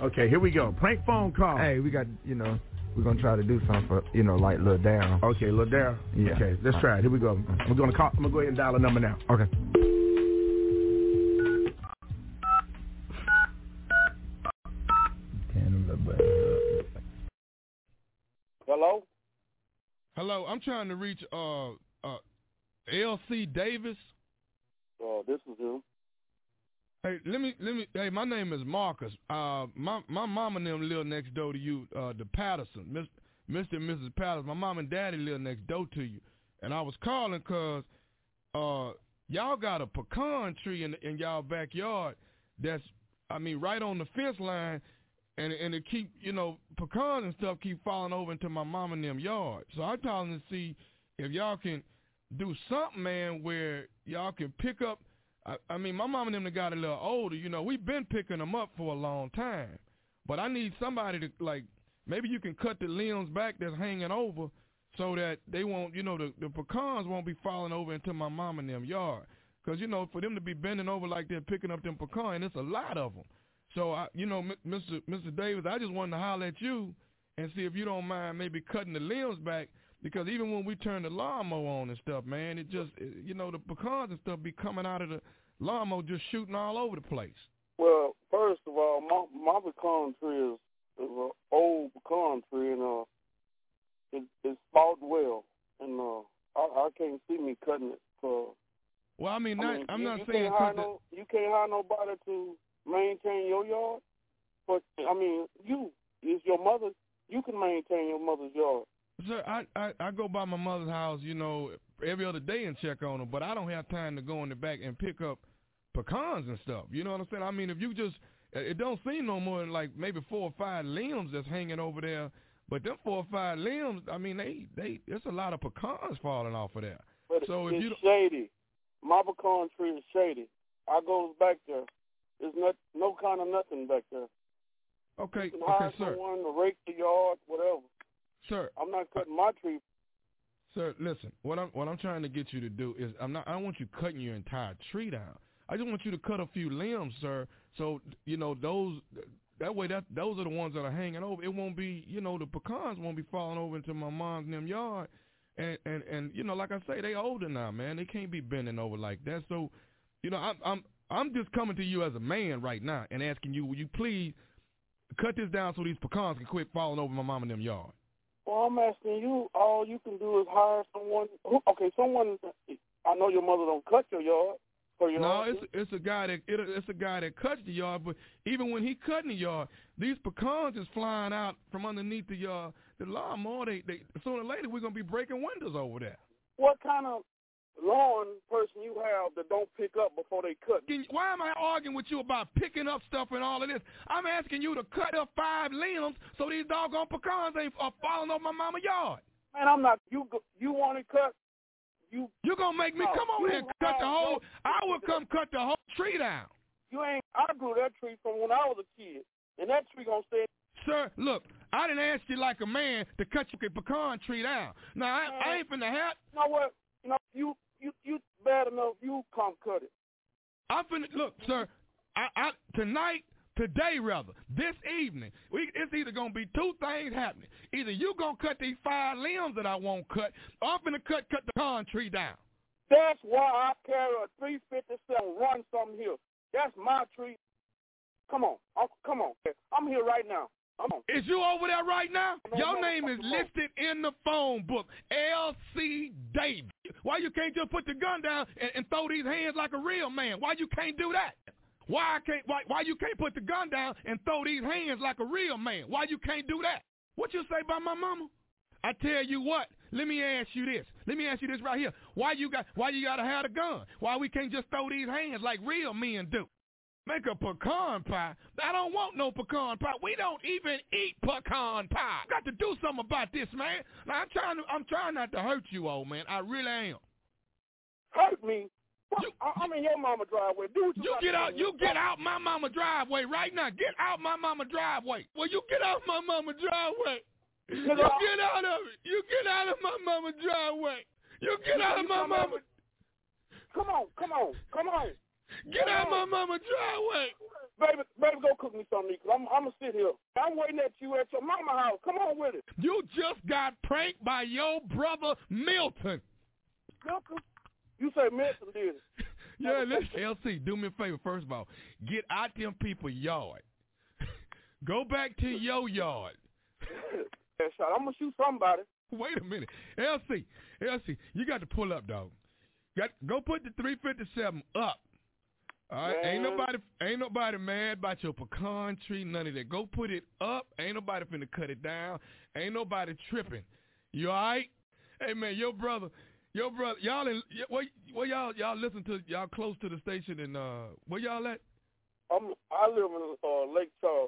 Okay, here we go. Prank phone call. Hey, we got, we're going to try to do something for, like Lil Darryl. Okay, Lil Darryl. Yeah. Okay, let's try it. Here we go. I'm going to go ahead and dial a number now. Okay. Hello? Hello, I'm trying to reach L.C. Davis. This is him. Hey, hey, my name is Marcus. My mom and them live next door to you, the Patterson, Mr. and Mrs. Patterson. My mom and daddy live next door to you. And I was calling because y'all got a pecan tree in y'all backyard that's, right on the fence line, and it keep, pecans and stuff keep falling over into my mom and them yard. So I'm calling to see if y'all can do something, man, where y'all can pick up. My mom and them got a little older. We've been picking them up for a long time. But I need somebody to, maybe you can cut the limbs back that's hanging over so that they won't, the pecans won't be falling over into my mom and them yard. Because, for them to be bending over like they're picking up them pecans, it's a lot of them. So, Mr. Davis, I just wanted to holler at you and see if you don't mind maybe cutting the limbs back, because even when we turn the lawnmower on and stuff, man, the pecans and stuff be coming out of the lawnmower just shooting all over the place. Well, first of all, my pecan tree is an old pecan tree, and it's fought well, and I can't see me cutting it. Well, I'm not saying you can't hire nobody to maintain your yard, but it's your mother. You can maintain your mother's yard. Sir, I go by my mother's house, every other day and check on her, but I don't have time to go in the back and pick up pecans and stuff. You know what I'm saying? If you just, it don't seem no more than like maybe 4 or 5 limbs that's hanging over there, but them 4 or 5 limbs, it's a lot of pecans falling off of there. But so it's shady. My pecan tree is shady. I goes back there. There's no kind of nothing back there. Okay, you can hire sir. someone to rake the yard, whatever. Sir, I'm not cutting my tree. Sir, listen. What I'm trying to get you to do is I don't want you cutting your entire tree down. I just want you to cut a few limbs, sir. So those are the ones that are hanging over. It won't be the pecans won't be falling over into my mom's and them yard. And like I say, they older now, man. They can't be bending over like that. So I'm just coming to you as a man right now and asking you, will you please cut this down so these pecans can quit falling over my mom and them yard? Well, I'm asking you, all you can do is hire someone. Someone. I know your mother don't cut your yard. It's a guy that cuts the yard. But even when he cutting the yard, these pecans is flying out from underneath the yard. The lawnmower, they sooner or later we're gonna be breaking windows over there. What kind of lawn person you have that don't pick up before they cut? Why am I arguing with you about picking up stuff and all of this? I'm asking you to cut up 5 limbs so these doggone pecans ain't falling off my mama's yard. Man, I'm not. You want it cut? You gonna make me come over here and cut the whole? I will come cut the whole tree down. I grew that tree from when I was a kid, and that tree gonna stay. Sir, look, I didn't ask you like a man to cut your pecan tree down. Now I ain't finna have. You know what? You bad enough. You come cut it. I'm finna look, sir. Today, this evening, it's either going to be 2 things happening. Either you going to cut these 5 limbs that I won't cut, or I'm going to cut the pecan tree down. That's why I carry a 357 run something here. That's my tree. Come on. I'm here right now. Come on. Is you over there right now? Your name is listed in the phone book, L.C. Davis. Why you can't just put the gun down and throw these hands like a real man? Why you can't do that? Why you can't put the gun down and throw these hands like a real man? Why you can't do that? What you say about my mama? I tell you what, let me ask you this. Let me ask you this right here. Why you gotta have a gun? Why we can't just throw these hands like real men do? Make a pecan pie? I don't want no pecan pie. We don't even eat pecan pie. Got to do something about this, man. Now I'm trying not to hurt you, old man. I really am. Hurt me? I'm in your mama driveway. Do what you get out my mama driveway right now. Get out my mama driveway. Well, you get out my mama driveway. You get out of it. You get out of my mama driveway. You get out of my mama. Come on. Get out my mama driveway. Baby, go cook me something, because I'm going to sit here. I'm waiting at you at your mama house. Come on with it. You just got pranked by your brother Milton. Milton? You say Milton did it. Yeah, listen, LC, do me a favor, first of all. Get out them people's yard. Go back to your yard. Yeah, shot. I'm going to shoot somebody. Wait a minute. LC, you got to pull up, dog. Go put the 357 up. All right, ain't nobody mad about your pecan tree, none of that. Go put it up. Ain't nobody finna cut it down. Ain't nobody tripping. You all right? Hey man, your brother, y'all where y'all listen to, y'all close to the station, and where y'all at? I live in Lake Charles.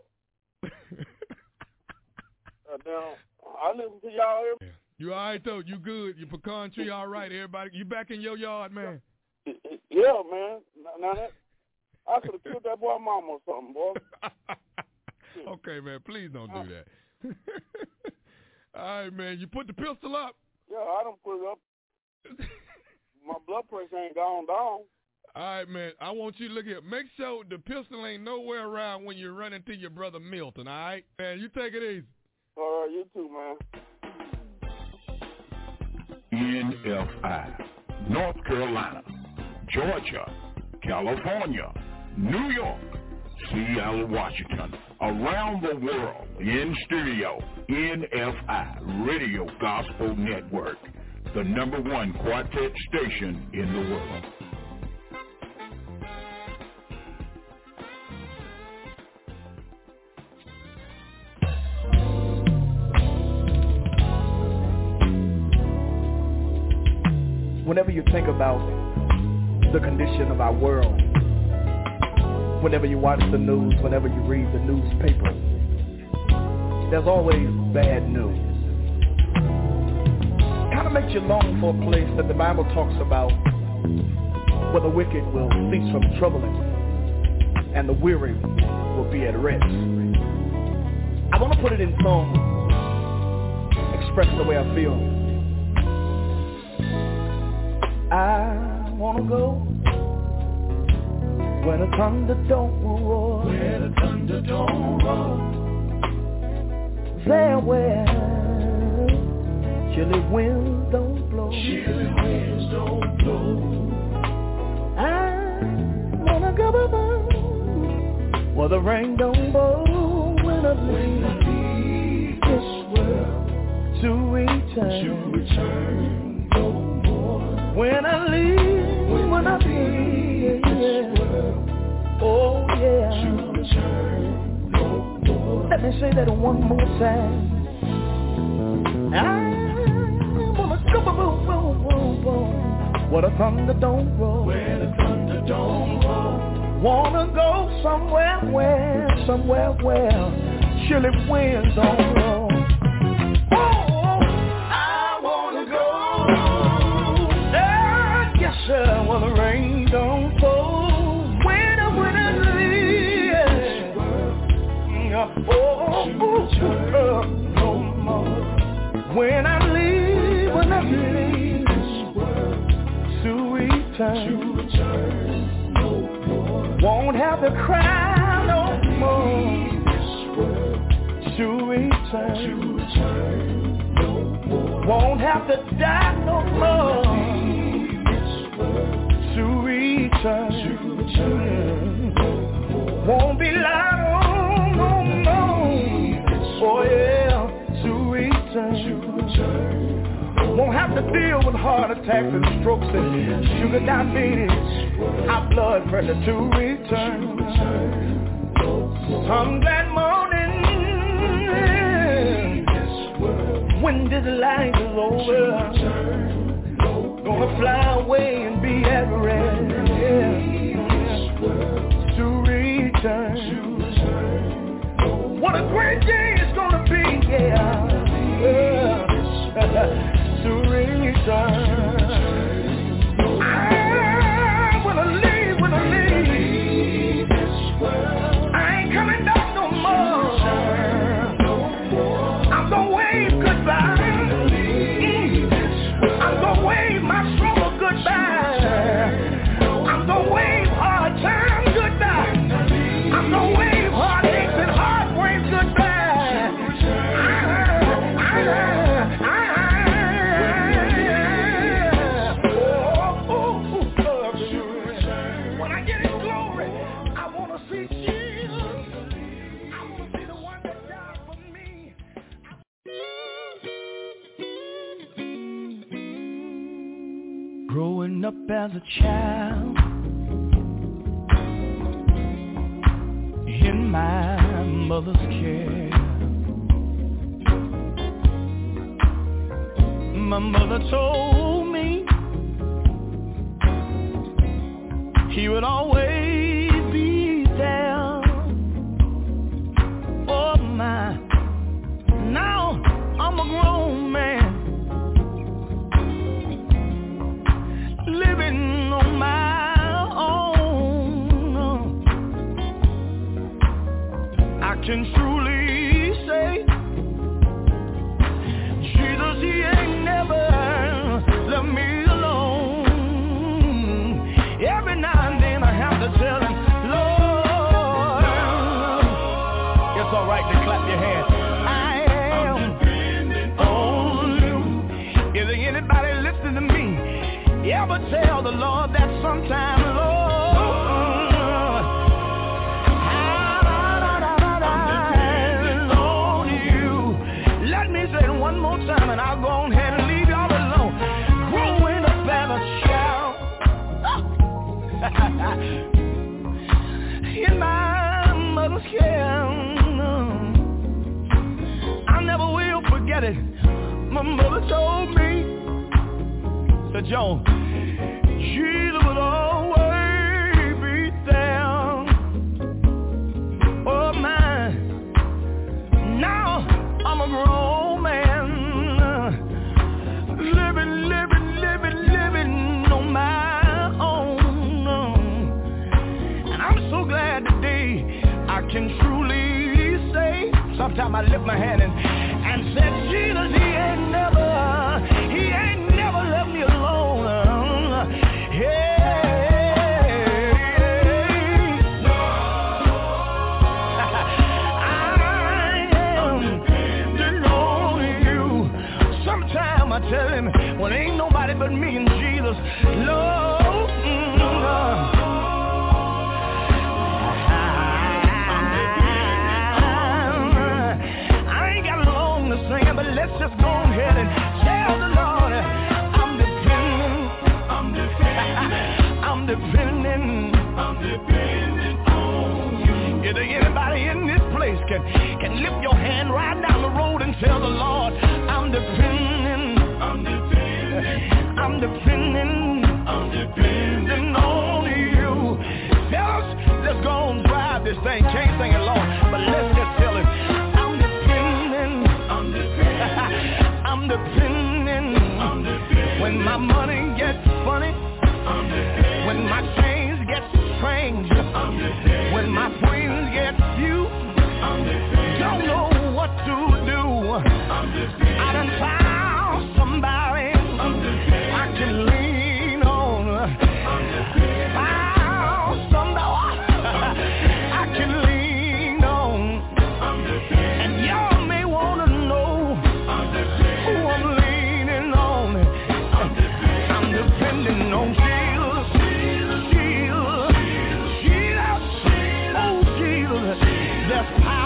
Now I listen to y'all every. Yeah. You all right though? You good? Your pecan tree all right? Everybody, you back in your yard, man? Yeah, man. Now that. I could have killed that boy mama or something, boy. Okay, man, please don't do that. All right, man, you put the pistol up? Yeah, I don't put it up. My blood pressure ain't gone down. All right, man, I want you to look here. Make sure the pistol ain't nowhere around when you're running to your brother Milton, all right? Man, you take it easy. All right, you too, man. NFI, North Carolina, Georgia, California, New York, Seattle, Washington, around the world, in studio, NFI, Radio Gospel Network, the #1 quartet station in the world. Whenever you think about the condition of our world, whenever you watch the news, whenever you read the newspaper, there's always bad news. It kind of makes you long for a place that the Bible talks about, where the wicked will cease from troubling and the weary will be at rest. I want to put it in song, express the way I feel. I want to go where the thunder don't roar, where the thunder don't roar, there where chilly winds don't blow, chilly winds don't blow. I wanna go where the rain don't blow, when I leave this world to return no more. When I leave, when I leave, oh yeah, to return no more. Let me say that one more time. I wanna go where the thunder don't roll, where the thunder don't roll. Wanna go somewhere where chilly winds don't blow. Oh, I wanna go, yes sir, where the rain don't fall. When I leave this world to return no more. Won't have to cry no more to return no more. Won't have to die no more to return no more. Won't be loud no more. Oh yeah, to return. Won't have to deal with heart attacks and strokes and sugar diabetes, high blood pressure to return. Some glad morning, when this life is over, gonna fly away and be at rest. To return. What a great day it's gonna be, yeah. To return. I wanna leave, I ain't coming back no more. I'm gonna wave goodbye. I'm gonna wave my struggle goodbye. I'm gonna wave hard time goodbye. I'm gonna as a child in my mother's care. My mother told me he would always be there for my. Now I'm a grown man living on my own. I can truly say Jesus, he ain't never left me alone. Every now and then I have to tell him, Lord, it's all right to clap your hands. I am on you. Is there anybody listening to me? You ever tell the Lord that sometime, Lord, I'm on you. Let me say it one more time and I'll go ahead and leave y'all alone. Growing up as a child in my mother's care, I never will forget it. My mother told me, said, Joe, Jesus will always be there. Oh my, now I'm a grown man, living on my own. And I'm so glad today I can truly say, sometimes I lift my hand and said, Jesus, he ain't never left me alone. Yeah. I tell him, well, ain't nobody but me and Jesus, Lord. I ain't got long to sing, but let's just go ahead and tell the Lord, I'm depending on you. Is there anybody in this place can lift your hand right down the road and tell the Lord, I'm depending on you. Fellas, let's go and drive this thing. Can't sing it long, but let's just tell it. I'm depending. When my money gets funny, when my chains get strange, when my friends get few, don't know what to do. I done found somebody I can lean on. Found somebody I can lean on. And y'all may want to know who I'm leaning on. I'm depending on Jesus. Oh, Jesus. There's power